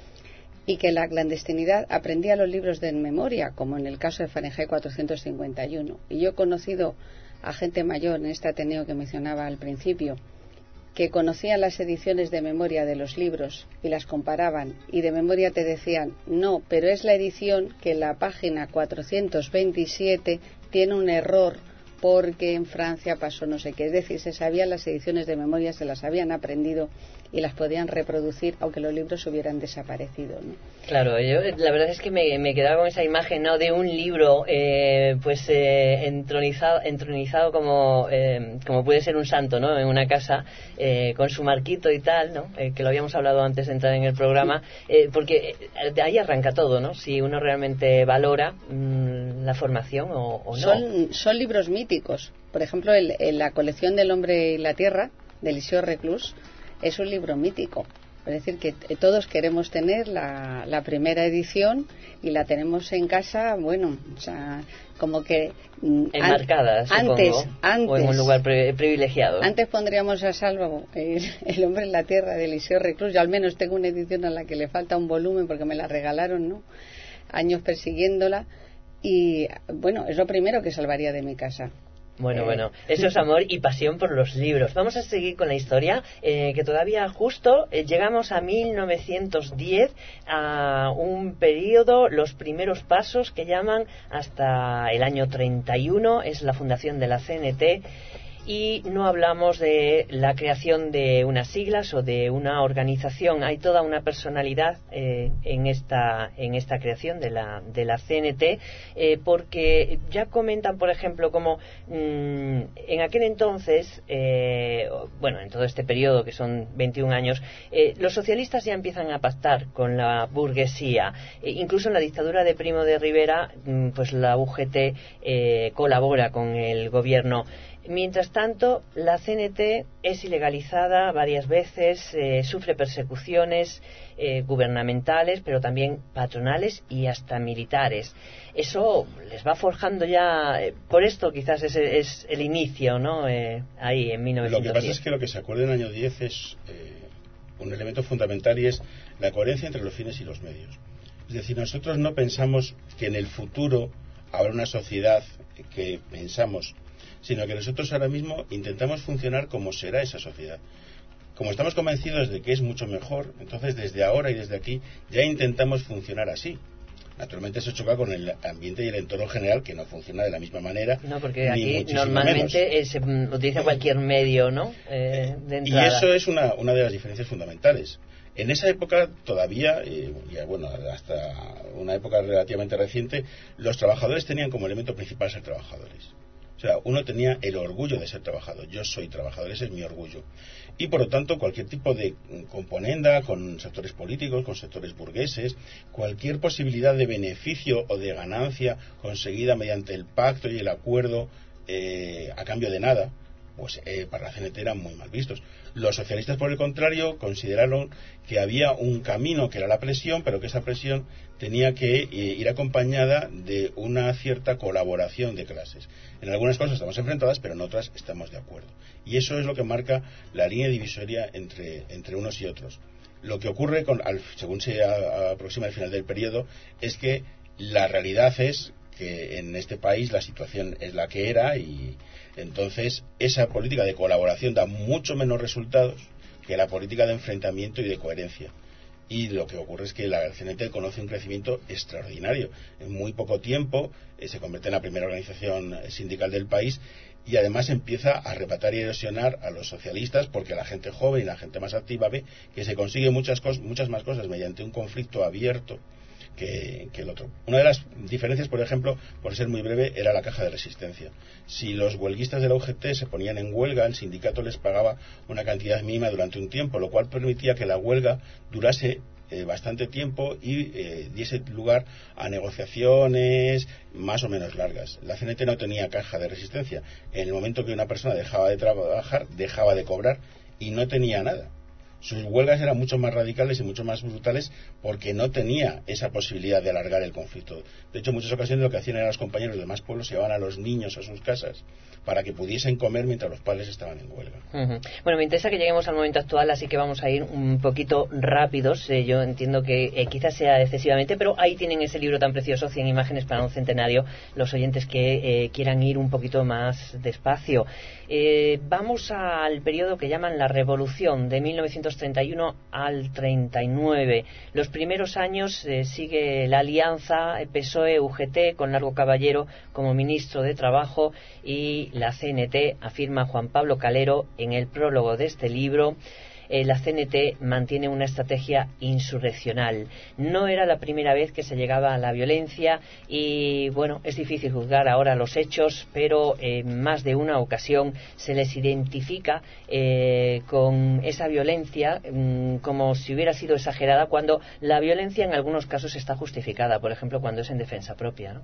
Y que la clandestinidad aprendía los libros de memoria, como en el caso de Fahrenheit cuatrocientos cincuenta y uno. Y yo he conocido a gente mayor en este Ateneo que mencionaba al principio, que conocían las ediciones de memoria de los libros y las comparaban, y de memoria te decían, no, pero es la edición que en la página cuatrocientos veintisiete tiene un error porque en Francia pasó no sé qué. Es decir, se sabían las ediciones de memoria, se las habían aprendido y las podían reproducir aunque los libros hubieran desaparecido, ¿no? Claro, yo la verdad es que me, me quedaba con esa imagen, ¿no?, de un libro eh, pues eh, entronizado, entronizado como, eh, como puede ser un santo, ¿no?, en una casa eh, con su marquito y tal, ¿no?, eh, que lo habíamos hablado antes de entrar en el programa, eh, porque de ahí arranca todo, ¿no?, si uno realmente valora mmm, la formación o, o no. Son, son libros míticos. Por ejemplo, el, el, la colección del Hombre y la Tierra, de Eliseo Reclus, es un libro mítico. Es decir, que todos queremos tener la, la primera edición y la tenemos en casa, bueno, o sea, como que enmarcada, an- antes, supongo, antes, o en un lugar pre- privilegiado. Antes pondríamos a salvo el, el Hombre en la Tierra de Eliseo Reclus. Yo al menos tengo una edición a la que le falta un volumen porque me la regalaron, ¿no?, años persiguiéndola, y bueno, es lo primero que salvaría de mi casa. Bueno, eh. bueno, eso es amor y pasión por los libros. Vamos a seguir con la historia, eh, que todavía justo eh, llegamos a mil novecientos diez, a un periodo, los primeros pasos que llaman hasta el año treinta y uno, es la fundación de la C N T. Y no hablamos de la creación de unas siglas o de una organización. Hay toda una personalidad eh, en esta en esta creación de la de la C N T, eh, porque ya comentan, por ejemplo, como mmm, en aquel entonces, eh, bueno, en todo este periodo que son veintiún años, eh, los socialistas ya empiezan a pactar con la burguesía. Eh, incluso en la dictadura de Primo de Rivera, mmm, pues la U G T eh, colabora con el gobierno. Mientras tanto, la C N T es ilegalizada varias veces, eh, sufre persecuciones eh, gubernamentales, pero también patronales y hasta militares. Eso les va forjando ya, eh, por esto quizás es, es el inicio, ¿no?, eh, ahí en mil novecientos diez. Lo que pasa es que lo que se acuerda en el año diez es eh, un elemento fundamental, y es la coherencia entre los fines y los medios. Es decir, nosotros no pensamos que en el futuro habrá una sociedad que pensamos, sino que nosotros ahora mismo intentamos funcionar como será esa sociedad. Como estamos convencidos de que es mucho mejor, entonces desde ahora y desde aquí ya intentamos funcionar así. Naturalmente eso choca con el ambiente y el entorno general, que no funciona de la misma manera. No, porque aquí normalmente eh, se utiliza cualquier medio, ¿no? Eh, de entrada. Y eso es una, una de las diferencias fundamentales. En esa época todavía, eh, ya bueno, hasta una época relativamente reciente, los trabajadores tenían como elemento principal ser trabajadores. O sea, uno tenía el orgullo de ser trabajador. Yo soy trabajador, ese es mi orgullo. Y por lo tanto, cualquier tipo de componenda con sectores políticos, con sectores burgueses, cualquier posibilidad de beneficio o de ganancia conseguida mediante el pacto y el acuerdo eh, a cambio de nada, pues eh, para la C N T eran muy mal vistos. Los socialistas, por el contrario, consideraron que había un camino que era la presión, pero que esa presión tenía que eh, ir acompañada de una cierta colaboración de clases. En algunas cosas estamos enfrentadas, pero en otras estamos de acuerdo. Y eso es lo que marca la línea divisoria entre, entre unos y otros. Lo que ocurre, con, al, según se a, aproxima el final del periodo, es que la realidad es que en este país la situación es la que era y entonces esa política de colaboración da mucho menos resultados que la política de enfrentamiento y de coherencia. Y lo que ocurre es que la C N T conoce un crecimiento extraordinario. En muy poco tiempo eh, se convierte en la primera organización sindical del país y además empieza a arrebatar y erosionar a los socialistas, porque la gente joven y la gente más activa ve que se consigue muchas, cos- muchas más cosas mediante un conflicto abierto Que, que el otro. Una de las diferencias, por ejemplo, por ser muy breve, era la caja de resistencia. Si los huelguistas de la U G T se ponían en huelga, el sindicato les pagaba una cantidad mínima durante un tiempo, lo cual permitía que la huelga durase eh, bastante tiempo y eh, diese lugar a negociaciones más o menos largas. La C N T no tenía caja de resistencia. En el momento que una persona dejaba de trabajar, dejaba de cobrar y no tenía nada. Sus huelgas eran mucho más radicales y mucho más brutales porque no tenía esa posibilidad de alargar el conflicto. De hecho, en muchas ocasiones lo que hacían eran los compañeros de demás pueblos llevaban a los niños a sus casas para que pudiesen comer mientras los padres estaban en huelga. Uh-huh. Bueno, me interesa que lleguemos al momento actual, así que vamos a ir un poquito rápidos. Eh, yo entiendo que eh, quizás sea excesivamente, pero ahí tienen ese libro tan precioso, cien imágenes para un centenario, los oyentes que eh, quieran ir un poquito más despacio. Eh, vamos al periodo que llaman la Revolución, de mil novecientos treinta y uno al treinta y nueve. Los primeros años eh, sigue la alianza P S O E-U G T con Largo Caballero como ministro de Trabajo y la C N T, afirma Juan Pablo Calero en el prólogo de este libro. Eh, la C N T mantiene una estrategia insurreccional. No era la primera vez que se llegaba a la violencia y, bueno, es difícil juzgar ahora los hechos, pero en más de una ocasión se les identifica eh, con esa violencia mmm, como si hubiera sido exagerada, cuando la violencia en algunos casos está justificada, por ejemplo, cuando es en defensa propia, ¿no?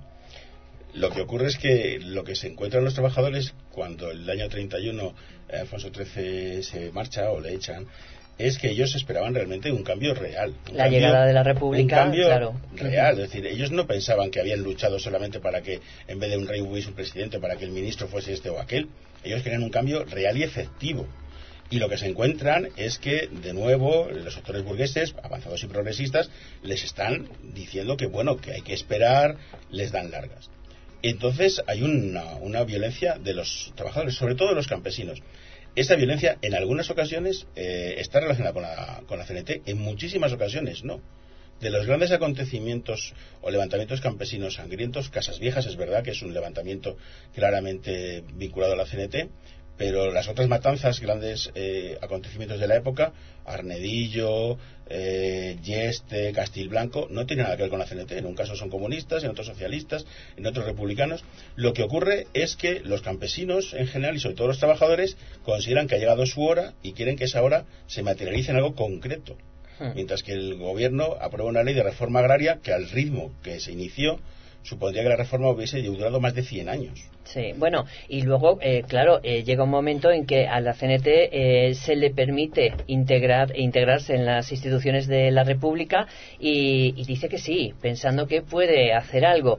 Lo que ocurre es que lo que se encuentran los trabajadores cuando el año treinta y uno eh, Alfonso trece se marcha o le echan, es que ellos esperaban realmente un cambio real. Un la cambio, llegada de la República, un cambio claro. real. Es decir, ellos no pensaban que habían luchado solamente para que en vez de un rey hubiese un presidente, para que el ministro fuese este o aquel. Ellos querían un cambio real y efectivo. Y lo que se encuentran es que, de nuevo, los sectores burgueses, avanzados y progresistas, les están diciendo que, bueno, que hay que esperar, les dan largas. Entonces hay una, una violencia de los trabajadores, sobre todo de los campesinos. Esta violencia en algunas ocasiones eh, está relacionada con la, con la C N T, en muchísimas ocasiones no. De los grandes acontecimientos o levantamientos campesinos sangrientos, Casas Viejas es verdad que es un levantamiento claramente vinculado a la C N T, pero las otras matanzas, grandes eh, acontecimientos de la época, Arnedillo, eh, Yeste, Castilblanco, no tienen nada que ver con la C N T. En un caso son comunistas, en otros socialistas, en otros republicanos. Lo que ocurre es que los campesinos en general y sobre todo los trabajadores consideran que ha llegado su hora y quieren que esa hora se materialice en algo concreto. Hmm. Mientras que el gobierno aprueba una ley de reforma agraria que al ritmo que se inició supondría que la reforma hubiese durado más de cien años. Sí, bueno, y luego, eh, claro, eh, llega un momento en que a la C N T eh, se le permite integrar integrarse en las instituciones de la República y, y dice que sí, pensando que puede hacer algo.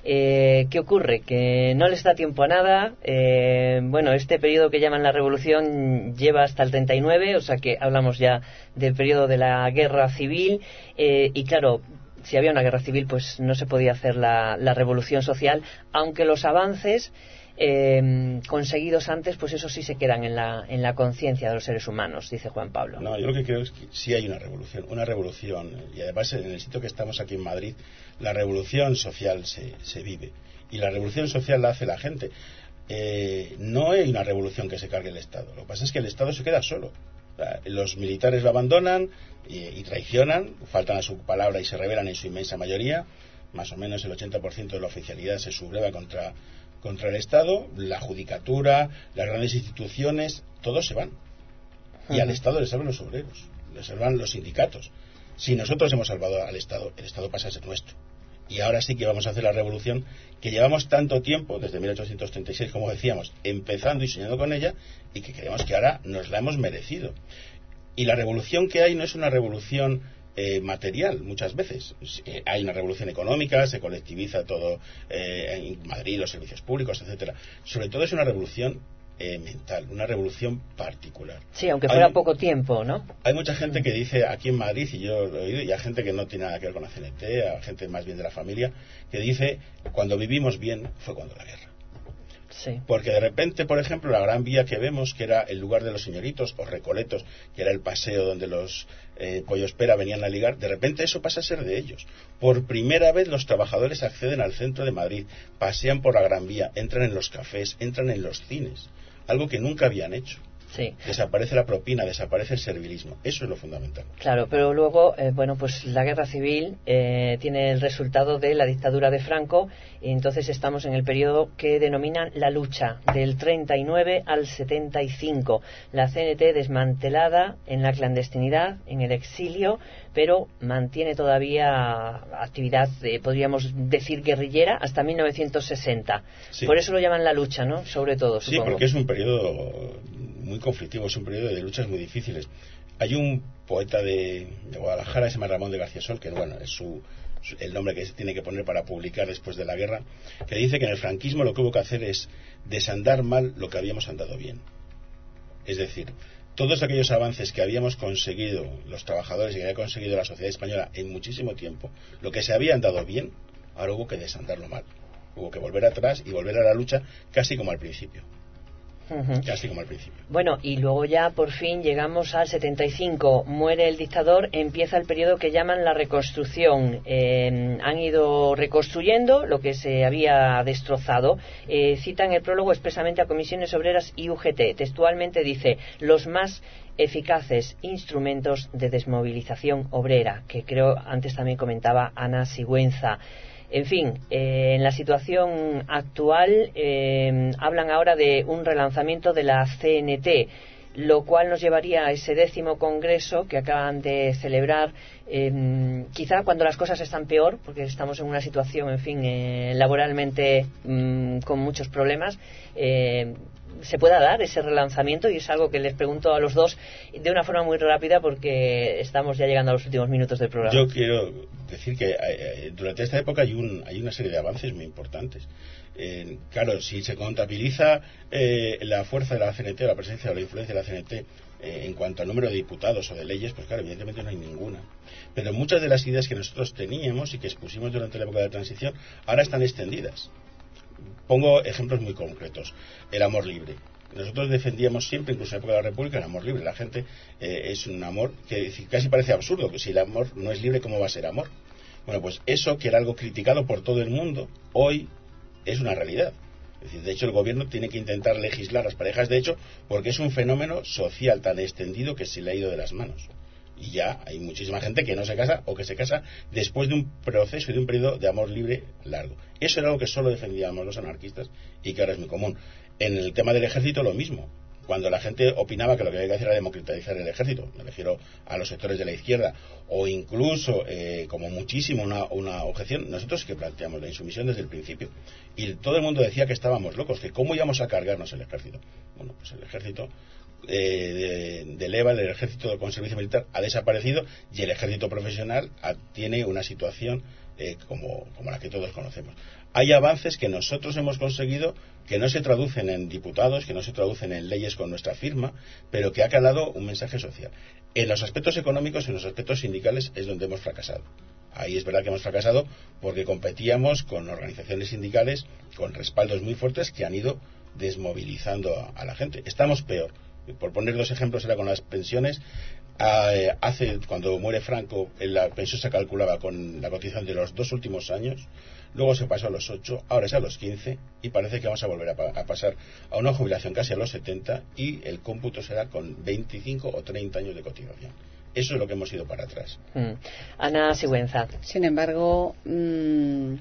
Eh, ¿Qué ocurre? Que no les da tiempo a nada. Eh, bueno, este periodo que llaman la Revolución lleva hasta el treinta y nueve, o sea que hablamos ya del periodo de la Guerra Civil, eh, y claro, si había una guerra civil, pues no se podía hacer la, la revolución social, aunque los avances eh, conseguidos antes, pues eso sí se quedan en la, en la conciencia de los seres humanos, dice Juan Pablo. No, yo lo que creo es que sí hay una revolución, una revolución, y además en el sitio que estamos aquí en Madrid, la revolución social se, se vive, y la revolución social la hace la gente. Eh, no hay una revolución que se cargue el Estado, lo que pasa es que el Estado se queda solo. Los militares lo abandonan y, y traicionan, faltan a su palabra y se rebelan en su inmensa mayoría. Más o menos el ochenta por ciento de la oficialidad se subleva contra, contra el Estado. La judicatura, las grandes instituciones, todos se van. Y al Estado le salvan los obreros, le salvan los sindicatos. Si nosotros hemos salvado al Estado, el Estado pasa a ser nuestro. Y ahora sí que vamos a hacer la revolución que llevamos tanto tiempo, desde mil ochocientos treinta y seis, como decíamos, empezando y soñando con ella, y que creemos que ahora nos la hemos merecido. Y la revolución que hay no es una revolución eh, material, muchas veces. Eh, hay una revolución económica, se colectiviza todo eh, en Madrid, los servicios públicos, etcétera. Sobre todo es una revolución Eh, mental, una revolución particular. Sí, aunque fuera hay, poco tiempo, ¿no? Hay mucha gente que dice aquí en Madrid, y yo lo he oído, y hay gente que no tiene nada que ver con la C N T, a gente más bien de la familia, que dice, cuando vivimos bien fue cuando la guerra. Sí. Porque de repente, por ejemplo, la Gran Vía que vemos, que era el lugar de los señoritos o recoletos, que era el paseo donde los eh, pollos pera venían a ligar, de repente eso pasa a ser de ellos. Por primera vez los trabajadores acceden al centro de Madrid, pasean por la Gran Vía, entran en los cafés, entran en los cines, algo que nunca habían hecho. Sí. Desaparece la propina, desaparece el servilismo. Eso es lo fundamental. Claro, pero luego, eh, bueno, pues la guerra civil eh, tiene el resultado de la dictadura de Franco, y entonces estamos en el periodo que denominan la lucha, del treinta y nueve al setenta y cinco. La C N T desmantelada en la clandestinidad, en el exilio, pero mantiene todavía actividad, eh, podríamos decir, guerrillera hasta mil novecientos sesenta. Sí. Por eso lo llaman la lucha, ¿no? Sobre todo, supongo. Sí, porque es un periodo muy conflictivo, es un periodo de luchas muy difíciles. Hay un poeta de, de Guadalajara, se llama Ramón de García Sol, que bueno, es su, su, el nombre que se tiene que poner para publicar después de la guerra, que dice que en el franquismo lo que hubo que hacer es desandar mal lo que habíamos andado bien. Es decir, todos aquellos avances que habíamos conseguido los trabajadores y que había conseguido la sociedad española en muchísimo tiempo, lo que se había andado bien, ahora hubo que desandarlo mal. Hubo que volver atrás y volver a la lucha casi como al principio. Uh-huh. Casi como al principio. Bueno, y luego ya por fin llegamos al setenta y cinco, muere el dictador, empieza el periodo que llaman la reconstrucción. Eh, han ido reconstruyendo lo que se había destrozado. Eh, citan el prólogo expresamente a Comisiones Obreras y U G T. Textualmente dice, los más eficaces instrumentos de desmovilización obrera, que creo antes también comentaba Ana Sigüenza. En fin, eh, en la situación actual eh, hablan ahora de un relanzamiento de la C N T, lo cual nos llevaría a ese décimo congreso que acaban de celebrar, eh, quizá cuando las cosas están peor, porque estamos en una situación, en fin, eh, laboralmente mm, con muchos problemas. Eh, se pueda dar ese relanzamiento, y es algo que les pregunto a los dos de una forma muy rápida porque estamos ya llegando a los últimos minutos del programa. Yo quiero decir que eh, durante esta época hay, un, hay una serie de avances muy importantes. Eh, claro, si se contabiliza eh, la fuerza de la C N T, la presencia o la influencia de la C N T eh, en cuanto al número de diputados o de leyes, pues claro, evidentemente no hay ninguna. Pero muchas de las ideas que nosotros teníamos y que expusimos durante la época de la transición ahora están extendidas. Pongo ejemplos muy concretos. El amor libre. Nosotros defendíamos siempre, incluso en la época de la República, el amor libre. La gente eh, es un amor que casi parece absurdo, que si el amor no es libre, ¿cómo va a ser amor? Bueno, pues eso, que era algo criticado por todo el mundo, hoy es una realidad. Es decir, de hecho, el gobierno tiene que intentar legislar las parejas de hecho, porque es un fenómeno social tan extendido que se le ha ido de las manos. Y ya hay muchísima gente que no se casa o que se casa después de un proceso y de un periodo de amor libre largo. Eso era algo que solo defendíamos los anarquistas y que ahora es muy común. En el tema del ejército lo mismo. Cuando la gente opinaba que lo que había que hacer era democratizar el ejército, me refiero a los sectores de la izquierda, o incluso, eh, como muchísimo, una, una objeción, nosotros que planteamos la insumisión desde el principio. Y todo el mundo decía que estábamos locos, que cómo íbamos a cargarnos el ejército. Bueno, pues el ejército eh, de, de leva, el ejército con servicio militar ha desaparecido y el ejército profesional a, tiene una situación eh, como, como la que todos conocemos. Hay avances que nosotros hemos conseguido que no se traducen en diputados, que no se traducen en leyes con nuestra firma, pero que ha calado un mensaje social. En los aspectos económicos, en los aspectos sindicales, es donde hemos fracasado. Ahí es verdad que hemos fracasado porque competíamos con organizaciones sindicales con respaldos muy fuertes que han ido desmovilizando a, a la gente. Estamos peor. Por poner dos ejemplos, era con las pensiones. Eh, hace cuando muere Franco, la pensión se calculaba con la cotización de los dos últimos años, luego se pasó a los ocho, ahora es a los quince, y parece que vamos a volver a, pa- a pasar a una jubilación casi a los setenta, y el cómputo será con veinticinco o treinta años de cotización. Eso es lo que hemos ido para atrás. Mm. Ana Sigüenza. Sin embargo, mmm,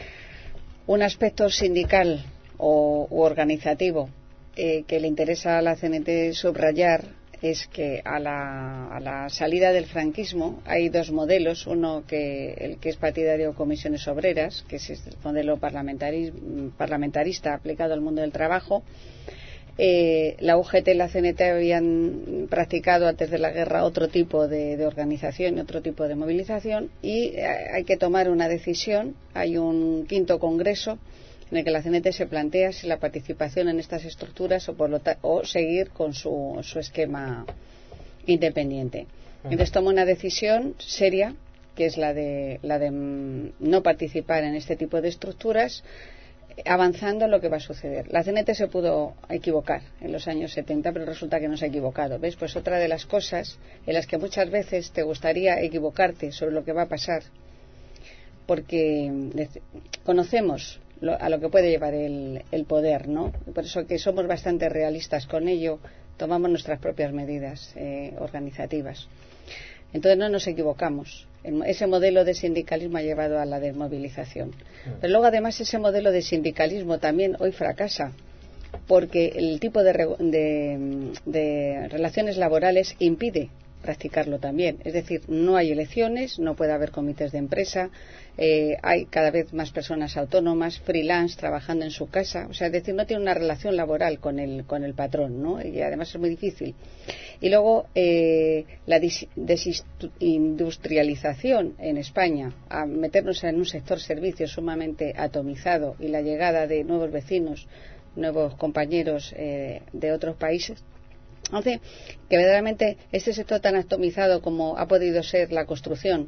un aspecto sindical o u organizativo eh, que le interesa a la C N T subrayar es que a la, a la salida del franquismo hay dos modelos. Uno, que el que es partidario Comisiones Obreras, que es el modelo parlamentari, parlamentarista aplicado al mundo del trabajo. Eh, la U G T y la C N T habían practicado antes de la guerra otro tipo de, de organización y otro tipo de movilización, y hay que tomar una decisión. Hay un quinto congreso en el que la C N T se plantea si la participación en estas estructuras o, por lo ta- o seguir con su, su esquema independiente. Entonces toma una decisión seria, que es la de, la de mm, no participar en este tipo de estructuras, avanzando lo que va a suceder. La C N T se pudo equivocar en los años setenta, pero resulta que no se ha equivocado. ¿Ves? Pues otra de las cosas en las que muchas veces te gustaría equivocarte sobre lo que va a pasar, porque conocemos lo, a lo que puede llevar el, el poder, ¿no? Por eso que somos bastante realistas con ello, tomamos nuestras propias medidas eh, organizativas. Entonces no nos equivocamos. Ese modelo de sindicalismo ha llevado a la desmovilización. Pero luego, además, ese modelo de sindicalismo también hoy fracasa, porque el tipo de, de, de relaciones laborales impide practicarlo también. Es decir, no hay elecciones, no puede haber comités de empresa, eh, hay cada vez más personas autónomas, freelance, trabajando en su casa. O sea, es decir, no tiene una relación laboral con el, con el patrón, ¿no? Y además es muy difícil. Y luego, eh, la desindustrialización en España, a meternos en un sector servicios sumamente atomizado, y la llegada de nuevos vecinos, nuevos compañeros eh, de otros países, hace que verdaderamente este sector tan atomizado como ha podido ser la construcción,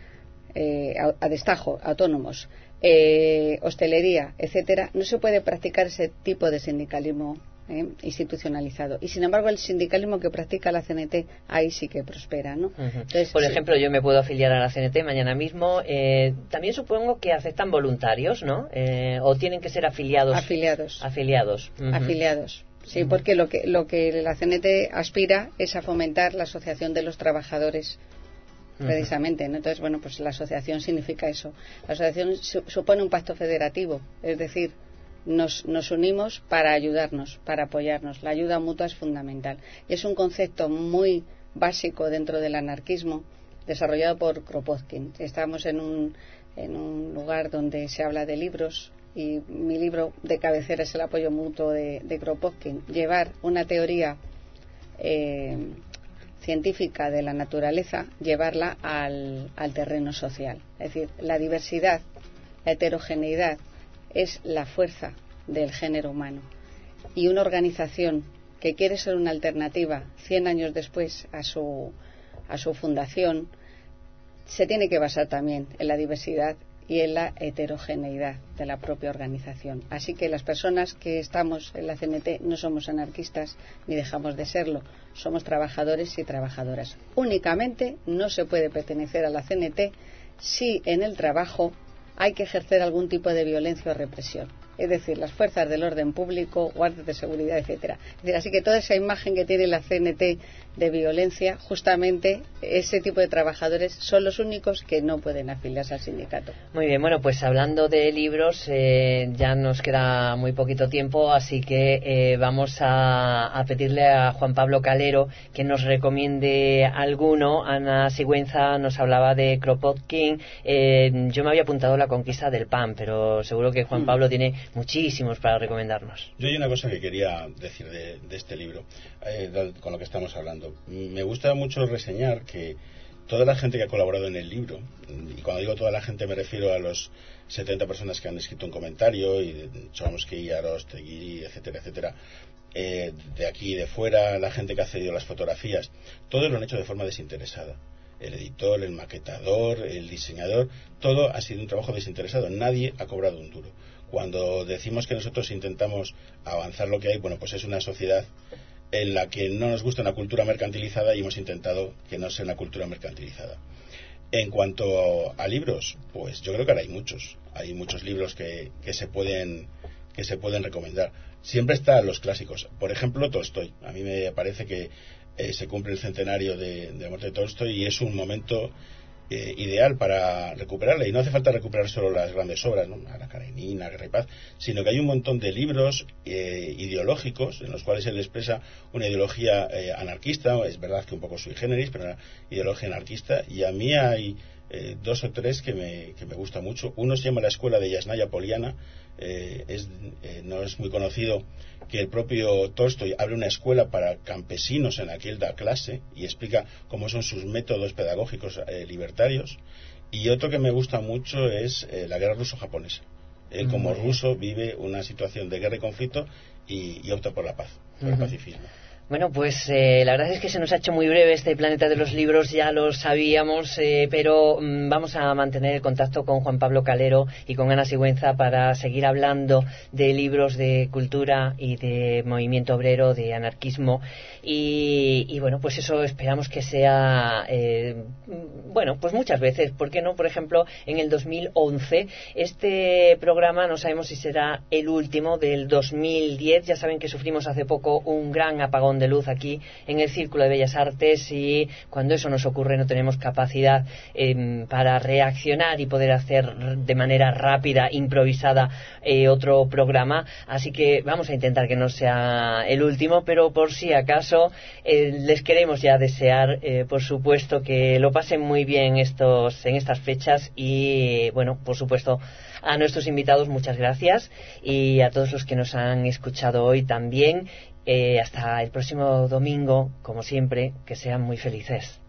eh, a, a destajo, autónomos, eh, hostelería, etcétera, no se puede practicar ese tipo de sindicalismo eh, institucionalizado. Y sin embargo, el sindicalismo que practica la C N T ahí sí que prospera, ¿no? Uh-huh. Entonces, por sí. ejemplo, yo me puedo afiliar a la C N T mañana mismo. Eh, también supongo que aceptan voluntarios, ¿no? Eh, o tienen que ser afiliados. Afiliados. Afiliados. Uh-huh. Afiliados. Sí, porque lo que, lo que la C N T aspira es a fomentar la asociación de los trabajadores, precisamente, ¿no? Entonces, bueno, pues la asociación significa eso. La asociación su, supone un pacto federativo, es decir, nos, nos unimos para ayudarnos, para apoyarnos. La ayuda mutua es fundamental. Y es un concepto muy básico dentro del anarquismo, desarrollado por Kropotkin. Estamos en un, en un lugar donde se habla de libros, y mi libro de cabecera es el apoyo mutuo de, de Kropotkin. Llevar una teoría eh, científica de la naturaleza, llevarla al, al terreno social. Es decir, la diversidad, la heterogeneidad es la fuerza del género humano. Y una organización que quiere ser una alternativa cien años después a su, a su fundación, se tiene que basar también en la diversidad y en la heterogeneidad de la propia organización. Así que las personas que estamos en la C N T no somos anarquistas ni dejamos de serlo, somos trabajadores y trabajadoras. Únicamente no se puede pertenecer a la C N T si en el trabajo hay que ejercer algún tipo de violencia o represión. Es decir, las fuerzas del orden público, guardias de seguridad, etcétera. Es decir, así que toda esa imagen que tiene la C N T de violencia, justamente ese tipo de trabajadores son los únicos que no pueden afiliarse al sindicato. Muy bien, bueno, pues hablando de libros, eh, ya nos queda muy poquito tiempo, así que eh, vamos a, a pedirle a Juan Pablo Calero que nos recomiende alguno. Ana Sigüenza nos hablaba de Kropotkin. Eh, yo me había apuntado La conquista del pan, pero seguro que Juan Pablo mm. tiene muchísimos para recomendarnos. Yo hay una cosa que quería decir de, de este libro, eh, con lo que estamos hablando. Me gusta mucho reseñar que toda la gente que ha colaborado en el libro, y cuando digo toda la gente me refiero a los setenta personas que han escrito un comentario, y Chomsky, Arostegui, etcétera, etcétera, eh, de aquí y de fuera, la gente que ha cedido las fotografías, todos lo han hecho de forma desinteresada. el editor, el maquetador, el diseñador, todo ha sido un trabajo desinteresado, nadie ha cobrado un duro. Cuando decimos que nosotros intentamos avanzar lo que hay, bueno, pues es una sociedad en la que no nos gusta una cultura mercantilizada y hemos intentado que no sea una cultura mercantilizada. En cuanto a libros, pues yo creo que ahora hay muchos, hay muchos libros que, que se pueden que se pueden recomendar. Siempre están los clásicos. Por ejemplo, Tolstoy. A mí me parece que eh, se cumple el centenario de, de la muerte de Tolstoy y es un momento eh, ideal para recuperarla. Y no hace falta recuperar solo las grandes obras, ¿no? La Karenina, Guerra y Paz, sino que hay un montón de libros eh, ideológicos en los cuales él expresa una ideología eh, anarquista. Es verdad que un poco sui generis, pero una ideología anarquista. Y a mí hay eh, dos o tres que me, que me gusta mucho. Uno se llama La Escuela de Yasnaya Poliana. Eh, es, eh, no es muy conocido que el propio Tolstoy abre una escuela para campesinos en la que él da clase y explica cómo son sus métodos pedagógicos eh, libertarios. Y otro que me gusta mucho es eh, la guerra ruso-japonesa. Él como uh-huh. ruso vive una situación de guerra y conflicto y, y opta por la paz, por uh-huh. el pacifismo. Bueno, pues eh, la verdad es que se nos ha hecho muy breve este Planeta de los Libros, ya lo sabíamos, eh, pero mmm, vamos a mantener el contacto con Juan Pablo Calero y con Ana Sigüenza para seguir hablando de libros de cultura y de movimiento obrero, de anarquismo y, y bueno, pues eso esperamos que sea, eh, bueno, pues muchas veces, ¿por qué no? Por ejemplo, en el dos mil once, este programa no sabemos si será el último del dos mil diez, ya saben que sufrimos hace poco un gran apagón de luz aquí en el Círculo de Bellas Artes y cuando eso nos ocurre no tenemos capacidad eh, para reaccionar y poder hacer de manera rápida, improvisada eh, otro programa, así que vamos a intentar que no sea el último, pero por si acaso eh, les queremos ya desear eh, por supuesto que lo pasen muy bien estos en estas fechas y bueno, por supuesto a nuestros invitados muchas gracias y a todos los que nos han escuchado hoy también. Eh, hasta el próximo domingo, como siempre, que sean muy felices.